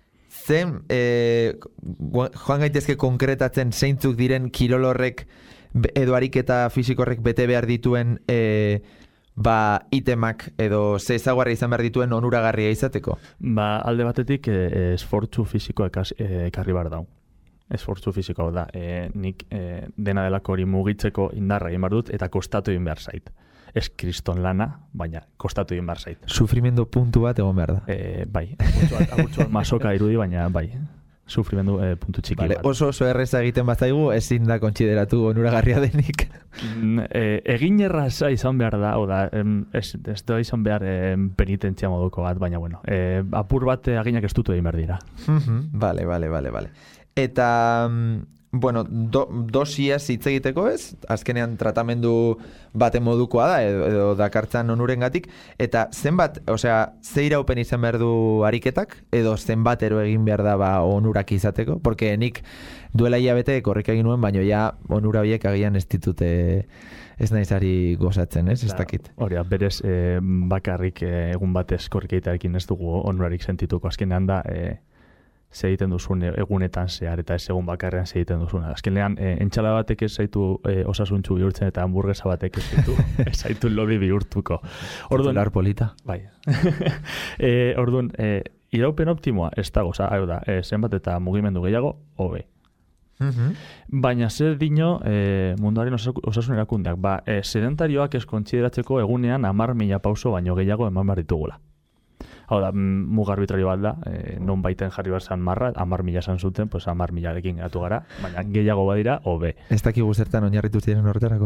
zen, e, joan gaitezke konkretatzen zeintzuk diren kirol horrek edo ariketa fisiko horrek bete behar dituen e, ba, itemak edo ze ezaugarri izan behar dituen onuragarria izateko? Ba, alde batetik e, esfortzu fisikoa ekarri behar dau. Esfortzu fisikoa da. E, nik e, dena delako hori mugitzeko indarra egin behar dut eta kostatu egin behar zait. Ez kriston lana, baina kostatu egin behar zait. Sufrimendu puntu bat egon behar da. E, bai, agurtzu masoka irudi, baina bai. Sufrimendu e, puntu txiki vale, bat. Oso oso erreza egiten bazaigu, ezin da kontsideratu onuragarria denik. e, egin erraza izan behar da, o da, em, ez, ez da izan behar em, penitentzia moduko bat, baina bueno, e, apur bat aginak ez dutu egin behar dira. Vale, vale, vale, vale. Eta bueno, do, dosiaz hitz egiteko ez, azkenean tratamendu baten modukoa da, edo, edo dakartzan onurengatik, eta zenbat, osea, ze iraupen izan behar du ariketak, edo zenbatero egin behar da ba, onurak izateko, porque nik duela hilabete korrika egin nuen, baina ja onura biek agian ez ditute ez naizari gozatzen, ez, ez dakit. Hori, berez, eh, bakarrik eh, egun batez korrikeitarekin ez dugu onurarik sentituko, azkenean da, eh, ze egiten duzun egunetan zehar eta ez egun bakarrean ze egiten duzun. Azkenean, e, entxala batek ez zaitu e, osasuntxu bihurtzen eta hamburguesa batek ez zaitu, ez zaitu lodi bihurtuko. Orduan, Titular polita. Bai. e, orduan, e, iraupen optimoa ez dago, oza, hau da, e, zenbat eta mugimendu gehiago, hobe. Mm-hmm. Baina zer dino e, munduaren osasun erakundeak, ba, e, sedentarioak ez kontsideratzeko egunean hamar mila pauso baino gehiago eman behar ditugula. Hau da, muga arbitrario bat da, e, non baiten jarri behar zan marra, amar mila zan zuten, pues amar milarekin gatu gara, baina gehiago badira, hobe. Ez dakigu zertan oinarritu ziren horretarako?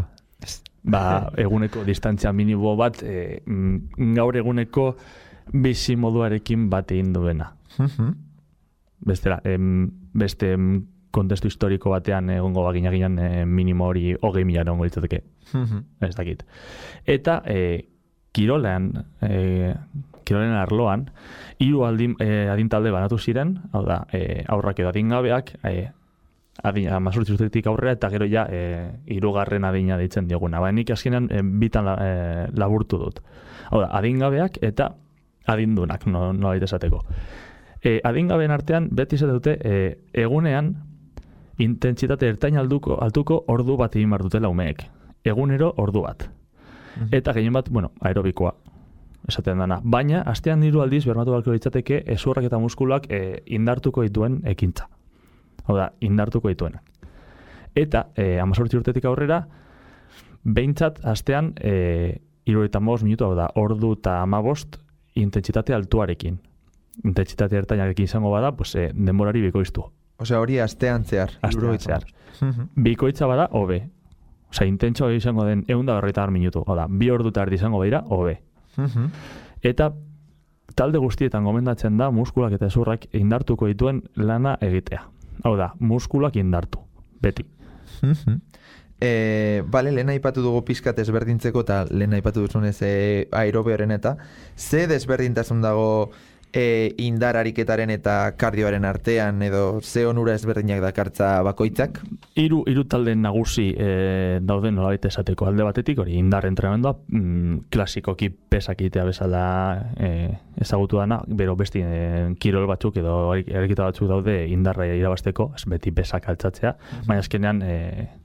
Ba, eguneko distantzia minimo bat, e, gaur eguneko bizi moduarekin bat egin duena. Mm-hmm. Bestela, em, beste em, kontestu historiko batean egongo bagina ginen e, minimo hori hogei mila egongo litzateke. Mm-hmm. Ez dakit. Eta, e, kirolean, e, kirolen arloan, hiru aldin, e, adintalde banatu ziren, hau da, e, aurrak edo adingabeak, e, adin, amazortzi urtetik aurrera, eta gero ja, e, hirugarren adina deitzen dioguna. Ba, nik azkenean e, bitan la, e, laburtu dut. Hau da, adingabeak eta adindunak, no, no baita esateko. E, adingabeen artean, beti izate dute, e, egunean, intentsitate ertain alduko, altuko ordu bat egin behar dutela umeek. Egunero ordu bat. Eta gehien bat, bueno, aerobikoa, esaten dana. Baina, astean hiru aldiz, bermatu balko ditzateke, ezurrak eta muskulak e, indartuko dituen ekintza. Hau da, indartuko dituenak. Eta, e, amazortzi urtetik aurrera, behintzat, astean, e, hirurogeita hamabost minutu, hau da, ordu eta hamabost, intentsitate altuarekin. Intentsitate ertainarekin izango bada, pues, e, denborari bikoiztu. Osea, hori astean zehar. Astean zehar. Bikoitza bada, hobe. Osea, intentsoa izango den ehun eta berrogeita hamar minutu. Oda, bi ordu eta erdi izango behira, hobe. Mm-hmm. Eta talde guztietan gomendatzen da muskulak eta ezurrak indartuko dituen lana egitea. Hau da, muskulak indartu. Beti. Mm-hmm. E, bale, lehen aipatu dugu pizkat ezberdintzeko eta lehen aipatu duzunez e, aerobeoren eta ze desberdintasun dago e, indar ariketaren eta kardioaren artean edo ze onura ezberdinak dakartza bakoitzak? Hiru hiru talde nagusi e, dauden nolabait esateko. Alde batetik hori indar entrenamendua mm, klasikoki pesak egitea bezala e, ezagutu dana, bero besti e, kirol batzuk edo ariketa batzuk daude indarra irabasteko, ez beti pesak altzatzea, mm-hmm. baina azkenean e,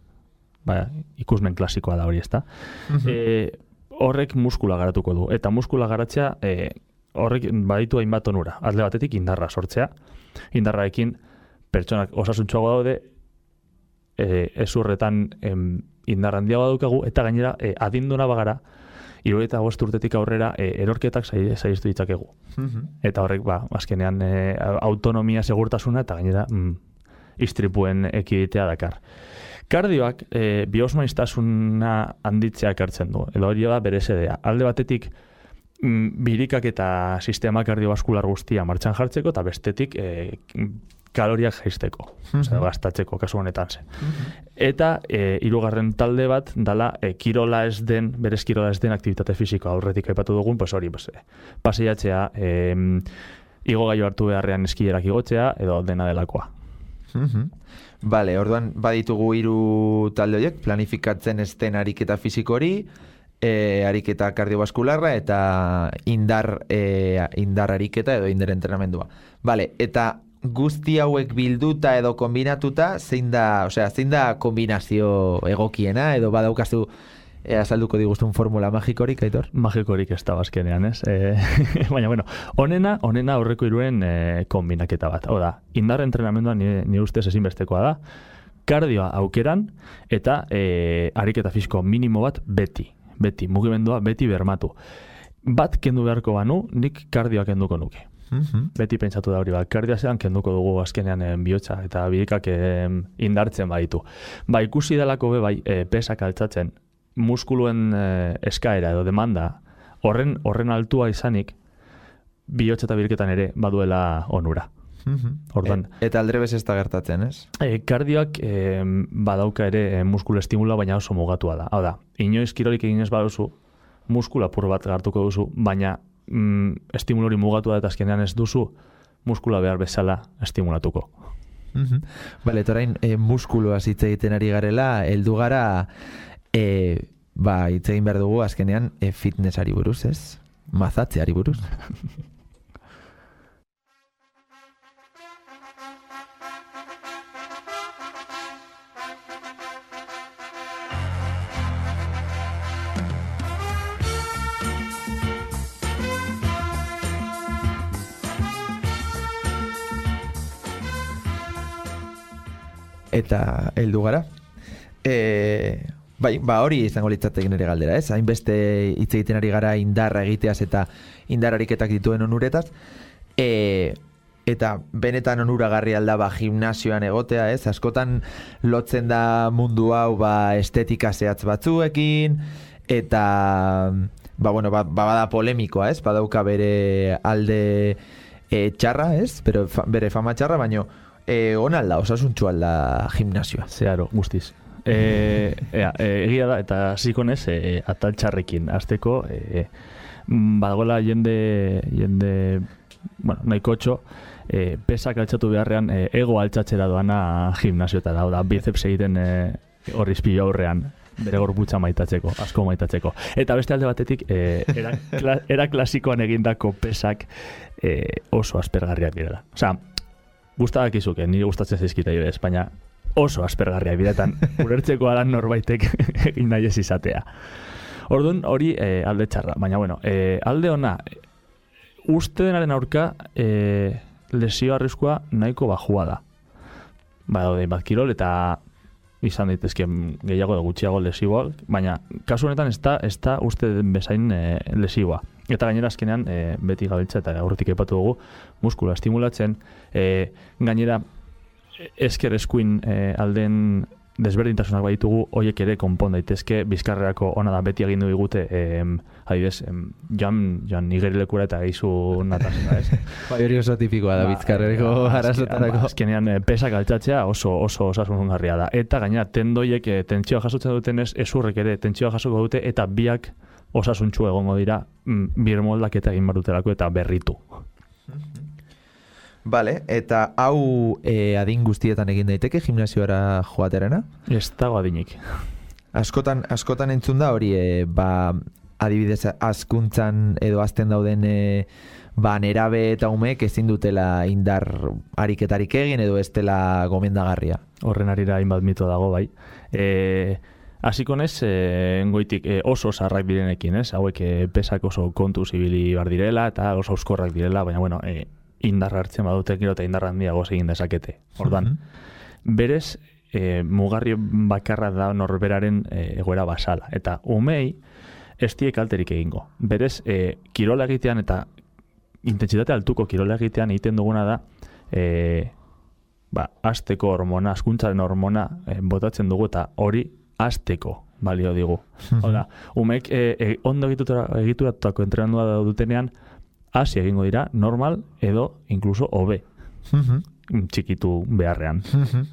ba, ikusmen klasikoa da hori, ezta? Mm-hmm. E, horrek muskula garatuko du, eta muskula garatzea e, horrek baditu hainbat onura. Alde batetik indarra sortzea. Indarraekin pertsonak osasuntxoago daude, e, ezurretan em, indar handiago daukagu, eta gainera e, adinduna bagara, hirurogeita bost urtetik aurrera e, erorketak saiestu ditzakegu. Mm-hmm. Eta horrek, ba, azkenean e, autonomia segurtasuna eta gainera mm, istripuen ekiditea dakar. Kardioak e, biosmaiztasuna handitzea ekartzen du, edo hori da bere sedea. Alde batetik, birikak eta sistema kardiovaskular guztia martxan jartzeko, eta bestetik e, kaloriak jaisteko, mm-hmm. Osea, gastatzeko kasu honetan zen. Mm-hmm. Eta e, hirugarren talde bat dala e, kirola ez den, berez kirola ez den aktivitate fisikoa aurretik aipatu dugun, pues hori, pues, e, paseiatzea, e, igogailu hartu beharrean eskierak igotzea, edo dena delakoa. Mm-hmm. Bale, orduan baditugu hiru talde horiek, planifikatzen ez den ariketa fisiko hori, E, ariketa kardiovaskularra eta indar, e, indar ariketa edo indar entrenamendua. Vale, eta guzti hauek bilduta edo kombinatuta, zein da, osea, zein da kombinazio egokiena edo badaukazu e, azalduko diguzun formula magikorik, Aitor? Magikorik ez da bazkenean, ez? E, baina, bueno, onena, onena aurreko iruen e, kombinaketa bat. Hau da, indar entrenamendua nire, nire ustez ezinbestekoa da, kardioa aukeran eta e, ariketa fisiko minimo bat beti. Beti, mugimendua beti bermatu. Bat kendu beharko banu, nik kardioa kenduko nuke. Mm-hmm. Beti pentsatu da hori, ba, kardioa zean kenduko dugu azkenean eh, bihotza eta birikak eh, indartzen baditu. Ba, ikusi delako be bai, eh, pesak altzatzen, muskuluen eh, eskaera edo demanda, horren horren altua izanik, bihotza eta biriketan ere baduela onura. Ordan, e, eta aldrebes ez da gertatzen, ez? E, kardioak e, badauka ere e, muskulu estimula, baina oso mugatua da. Hau da, inoiz kirolik egin ez baduzu, muskula apur bat hartuko duzu, baina mm, estimulori mugatua eta azkenean ez duzu, muskula behar bezala estimulatuko. Mm-hmm. Bale, torain e, muskuluaz hitz egiten ari garela, heldu gara, e, ba, hitz egin behar dugu azkenean e, fitnessari buruz, ez? Mazatzeari buruz. Eta heldu gara. E, bai, ba hori izango litzatekin ere galdera, ez? Hainbeste hitz egiten ari gara indarra egiteaz eta indar ariketak dituen onuretaz. E, eta benetan onuragarri alda ba gimnasioan egotea, ez? Askotan lotzen da mundu hau ba estetika zehatz batzuekin eta ba bueno, ba, ba bada polemikoa, ez? Badauka bere alde e, txarra, ez? Pero fa, bere fama txarra, baino E, on alda, osasuntxu alda gimnasioa. Zeharo, guztiz. E, ea, e, egia da, eta zikonez, e, atal txarrekin. Azteko, e, badagoela jende, jende, bueno, nahiko txo, e, pesak altxatu beharrean, e, ego altxatxera doana gimnasioetara. Da, biceps egiten e, horri izpilo aurrean, bere gorputza maitatzeko, asko maitatzeko. Eta beste alde batetik, e, era, kla, era klasikoan egindako pesak e, oso aspergarriak direla. Osea, gustadak izuke, nire gustatzen zaizkita jo, Espainia oso aspergarria bidetan, urertzeko alan norbaitek egin nahi ez izatea. Orduan, hori e, alde txarra, baina bueno, e, alde ona, uste denaren aurka e, lesio arriskua nahiko bajua da. Ba, daude, bat kirol eta izan daitezken gehiago da gutxiago lesioak, baina kasu honetan ez da, ez da uste den bezain e, lesioa. Eta gainera azkenean e, beti gabiltza eta aurretik epatu dugu muskula estimulatzen, e, gainera esker eskuin e, alden desberdintasunak baditugu, hoiek ere konpon daitezke, bizkarrerako ona da beti egin du digute, e, adibidez, joan, joan igerilekura eta gehizu natasuna, ez? Bai, hori oso tipikoa da bizkarrerako arazotarako. Azkenean pesak altxatzea oso oso osasungarria da. Eta gainera tendoiek e, tentsioa jasotzen dutenez, ezurrek ere tentsioa jasoko dute eta biak osasuntxu egongo dira birmoldak eta egin barutelako eta berritu. Vale, eta hau e, adin guztietan egin daiteke gimnasioara joaterena? Ez dago adinik. Askotan, askotan entzun da hori, e, ba, adibidez azkuntzan edo azten dauden e, ba, nerabe eta umeek ezin dutela indar ariketarik egin edo ez dela gomendagarria. Horren arira hainbat mito dago, bai. E, Hasikonez, e, goitik e, oso sarrak direnekin, ez? Hauek e, pesak oso kontuz ibili bar direla eta oso euskorrak direla, baina bueno, e, indarra hartzen badute gero eta indarra handiago egin dezakete. Ordan, mm-hmm. berez, e, mugarri bakarra da norberaren e, egoera basala. Eta umei, ez die kalterik egingo. Berez, e, kirola egitean eta intentsitate altuko kirola egitean egiten duguna da, e, ba, asteko hormona, askuntzaren hormona e, botatzen dugu eta hori asteko balio digu. Hola, umek e, e, ondo egituratutako entrenandua da dutenean hasi egingo dira normal edo incluso hobe. Txikitu beharrean.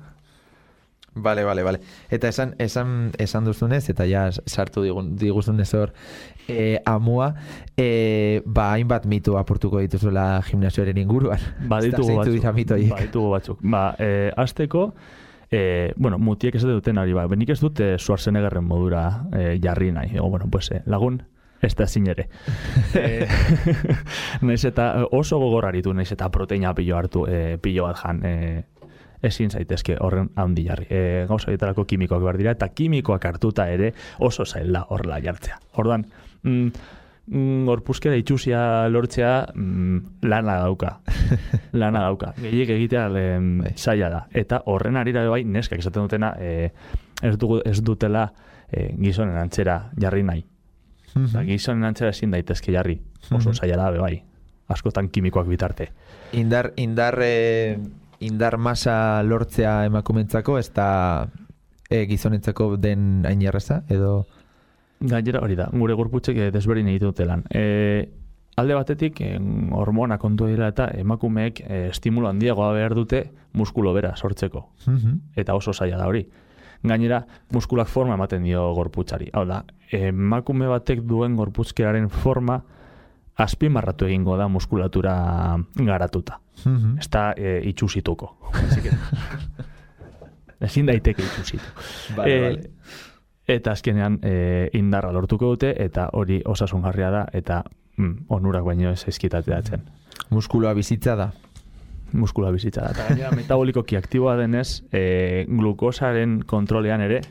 Vale, vale, vale. Eta esan esan esan duzunez eta ja sartu digun diguzunez hor eh amua eh ba hainbat mito apurtuko dituzuela gimnasioaren inguruan. Baditugu batzuk. Baditugu batzuk. Ba, eh hasteko Eh, bueno, mutiek ez duten hori, ba, benik ez dute Schwarzeneggerren modura eh, jarri nahi. Ego, bueno, pues, eh, lagun, ez da zin ere. eh, naiz eta oso gogorraritu, naiz eta proteina pilo hartu, eh, pilo bat jan, eh, ezin zaitezke horren handi jarri. Eh, gauza dietarako kimikoak behar dira, eta kimikoak hartuta ere oso zail da horrela jartzea. Ordan, mm, gorpuzkera itxusia lortzea mm, lana dauka. lana dauka. Gehiek egitea lehen zaila da. Eta horren arira bai neskak esaten dutena e, ez, dugu, ez dutela e, gizonen antzera jarri nahi. Mm-hmm. Gizonen antzera ezin daitezke jarri. Oso zaila da bai. Askotan kimikoak bitarte. Indar, indar, e, indar masa lortzea emakumentzako ez da e, gizonentzako den ainerreza edo... Gainera hori da, gure gorputzek desberdin egiten dute lan. E, alde batetik, eh, hormona kontu dira eta emakumeek eh, estimulo handiagoa behar dute muskulo bera sortzeko. Mhm. Eta oso zaila da hori. Gainera, muskulak forma ematen dio gorputzari. Hau da, emakume batek duen gorputzkeraren forma azpimarratu egingo da muskulatura garatuta. Mhm. Ez da e, itxusituko. Ezin daiteke itxusitu. Vale, Eh, vale. Eta azkenean e, indarra lortuko dute, eta hori osasungarria da, eta mm, onurak baino ez ezkitateatzen. Muskuloa bizitza da. Muskula bizitza da. Eta gainera metabolikoki aktiboa denez, e, glukosaren kontrolean ere,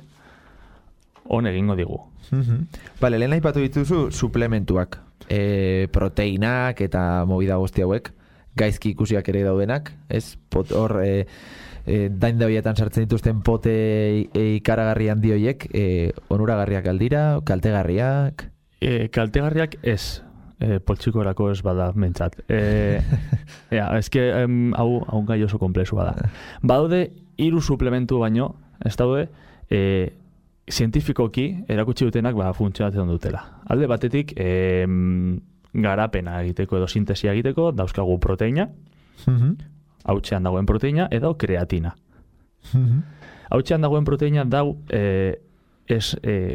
on egingo digu. Mhm. Bale, lehen aipatu dituzu suplementuak. E, proteinak eta movida guzti hauek. Gaizki ikusiak ere daudenak. Ez? Pot, hor... E, E, dain da horietan sartzen dituzten pote e, ikaragarri handi horiek, e, onuragarriak aldira, kaltegarriak? E, kaltegarriak ez, e, poltsikorako ez bada mentzat. E, ea, ezke em, hau, hau gai oso komplexu bada. Badaude hiru suplementu baino, ez daude, e, zientifikoki erakutsi dutenak ba, funtzionatzen dutela. Alde batetik, e, garapena egiteko edo sintesia egiteko, dauzkagu proteina, Mhm. hautsean dagoen proteina, edo kreatina. Mhm. Hautsean dagoen proteina dau e, es, e,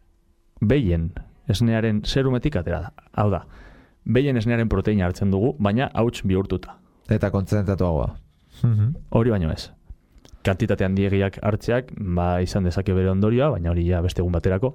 behien esnearen serumetik atera da. Hau da, behien esnearen proteina hartzen dugu, baina hauts bihurtuta. Eta kontzentatuagoa. Mhm. Hori baino ez. Kantitate handiegiak hartzeak, ba, izan dezake bere ondorioa, baina hori ja beste egun baterako.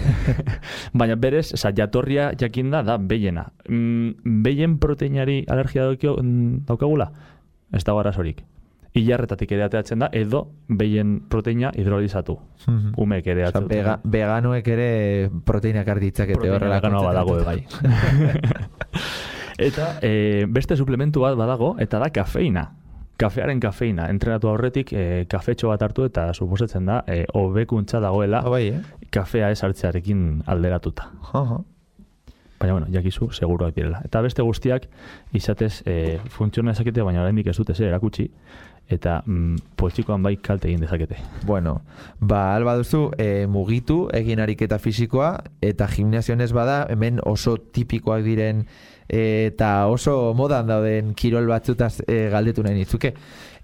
Baina berez, eza, jatorria jakinda da behiena. Mm, behien proteinari alergia daukio, mm, daukagula? Ez dago arazorik. Ilarretatik ere ateatzen da, edo behien proteina hidrolizatu. Mhm. Umeek ere Osa, ateatzen. vega, veganoek ere proteinak hartitzakete Proteina horrela veganoa badago kontzentratuz. bai. Eta e, beste suplementu bat badago, eta da kafeina. Kafearen kafeina. Entrenatu aurretik e, kafetxo bat hartu eta suposatzen da e, hobekuntza dagoela bai, eh? kafea ez hartzearekin alderatuta. Aha. Baina, bueno, jakizu, seguruak direla. Eta beste guztiak, izatez, e, funtziona dezakete, baina oraindik ez dute zer erakutsi, eta mm, poltsikoan bai kalte egin dezakete. Bueno, ba, alba duzu, e, mugitu, egin ariketa fisikoa, eta gimnasionez bada, hemen oso tipikoak diren, e, eta oso modan dauden kirol batzutaz e, galdetu nahi nitzuke.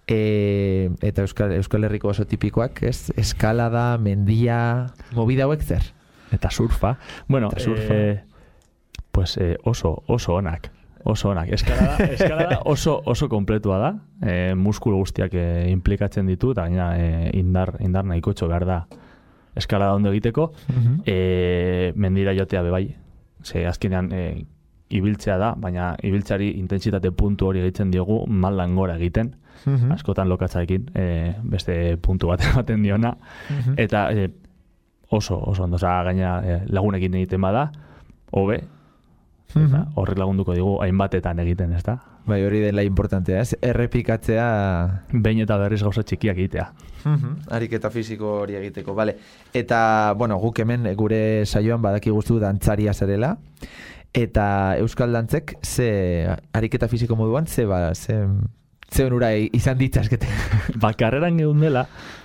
E, eta Euskal, Euskal Herriko oso tipikoak, ez? Eskalada, mendia, movida hauek zer? Eta surfa. Bueno, Eta surfa. Eh, pues eh, oso, oso onak. Oso onak. Eskalada, eskalada oso, oso kompletua da. E, muskulu guztiak e, implikatzen ditu, eta gaina e, indar, indar nahikotxo behar da eskalada ondo egiteko. Mhm. E, mendira jotea bebai. Ze azkenean e, ibiltzea da, baina ibiltzari intentsitate puntu hori egiten diogu maldan gora egiten. Mhm. Askotan lokatzaekin e, beste puntu bat ematen diona. Mhm. Eta e, oso, oso ondo. Osa, gaina e, lagunekin egiten bada, hobe, eta horrek lagunduko digu hainbatetan egiten, ez da? Bai, hori dela importantea, ez? Errepikatzea... Behin eta berriz gauza txikiak egitea. Mhm, ariketa fisiko hori egiteko, bale. Eta, bueno, guk hemen gure saioan badaki guztu dantzaria zarela, eta Euskal Dantzek ze ariketa fisiko moduan, ze, ba, ze, ze onura izan ditzaskete. Ba, karreran geun dela,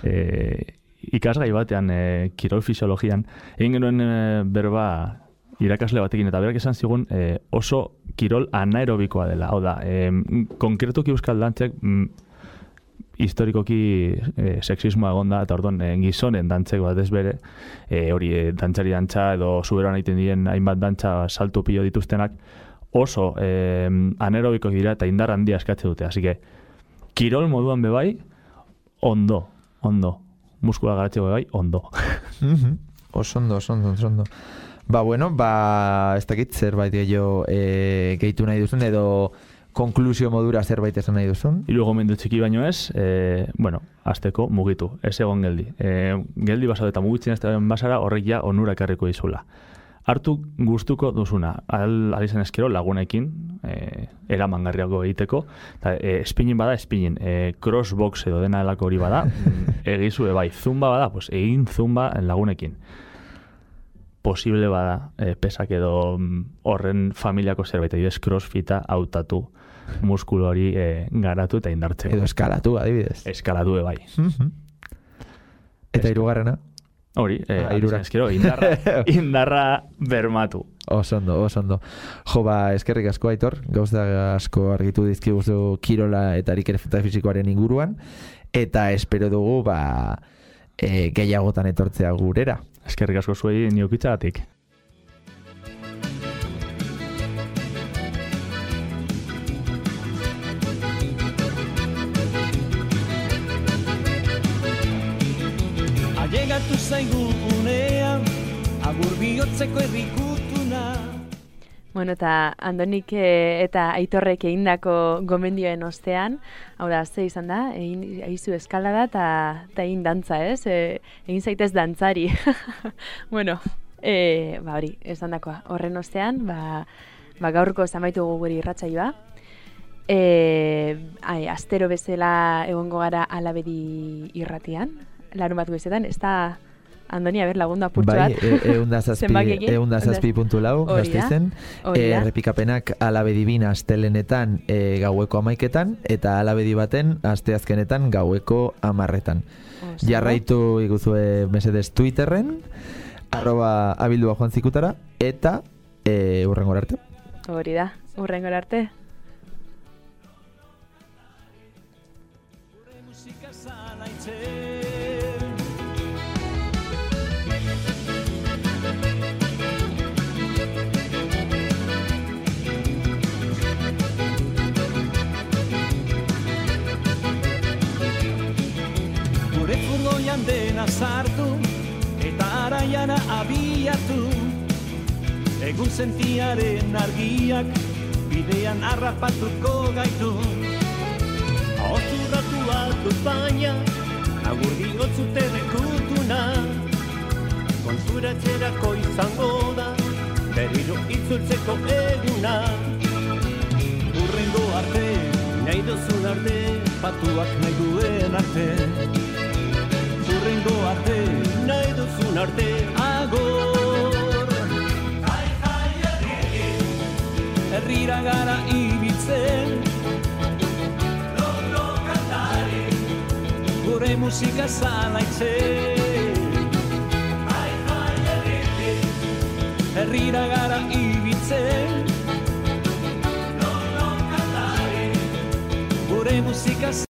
e, ikasgai batean, e, kirol fisiologian, egin genuen e, berba irakasle batekin, eta berak esan zigun e, oso kirol anaerobikoa dela. Hau da, e, konkretuki Euskal Dantzek mm, historikoki e, sexismoa egonda, eta orduan e, gizonen dantzek bat ez bere, e, hori e, dantzari dantza edo zuberoan egiten diren hainbat dantza salto pilo dituztenak, oso e, anaerobikoak dira eta indar handia eskatzen dute. Así que, kirol moduan bebai, ondo, ondo. Muskula garatzeko bebai, ondo. Mhm. Oso ondo, oso ondo, oso ondo. Ba, bueno, ba, ez dakit zerbait gehiago e, gehitu nahi duzun, edo konklusio modura zerbait esan nahi duzun. Hiru gomendu txiki baino ez, e, bueno, azteko mugitu, ez egon geldi. E, geldi basado eta mugitzen ez da basara horrek ja onura ekarriko dizula. Hartu gustuko duzuna, al, alizan eskero lagunekin, e, eramangarriago egiteko, eta e, espinin bada, espinin, e, crossbox edo dena delako hori bada, egizu bai, zumba bada, pues, egin zumba lagunekin. Posible bada, e, pesak edo horren familiako zerbait, adibidez crossfita hautatu, muskulu hori e, garatu eta indartzeko. Edo eskalatu, adibidez. Eskalatu bai. Mhm. Eta hirugarrena? Hori, eh, Ah, hirurak. eskero, indarra, indarra bermatu. Osondo, osondo. Jo, ba, eskerrik asko, Aitor. Gauza asko argitu dizkiguzu kirola eta ariketa fisikoaren inguruan. Eta espero dugu, ba, e, gehiagotan etortzea gurera. Eskerrik asko zuei niokitzagatik. Ailegatu zaigu unea, agur bihotzeko errikutuna. Bueno, eta Andonik e, eta Aitorrek egindako gomendioen ostean, hau da, ze izan da, egin aizu eskalada eta egin dantza, ez? E, egin zaitez dantzari. Bueno, e, ba hori, esan dakoa. Horren ostean, ba, ba gaurko zamaitu guri irratsaioa. E, ai, astero bezala egongo gara Alabedi irratian, larun bat goizetan, ez da... Andoni, a ber, lagundu apurtxo bat. Bai, egun da zazpi puntu lau, Gasteizen. Errepikapenak Alabedi bin astelenetan e, gaueko amaiketan, eta Alabedi baten asteazkenetan gaueko amarretan. Jarraitu iguzue mesedez Twitterren, arroba abildua joan zikutara, eta e, urrengor arte. Hori da, urrengor arte. Gure furgoian dena sartu eta araiana abiatu, egun sentiaren argiak bidean harrapatuko gaitu. Ahozurratu aldut baina agur bihotzute rekutuna, konturatzerako izango da berriro itzultzeko eguna. Urrengo arte, nahi duzun arte, patuak nahi duen arte. Urrengo arte, nahi duzun arte, agor. Jai, jai, herri, herrira gara ibiltzen, lo, lo, kantari, gure musika zalaitzen. Jai, jai, herri, herrira gara ibiltzen, lo, lo, kantari, gure musika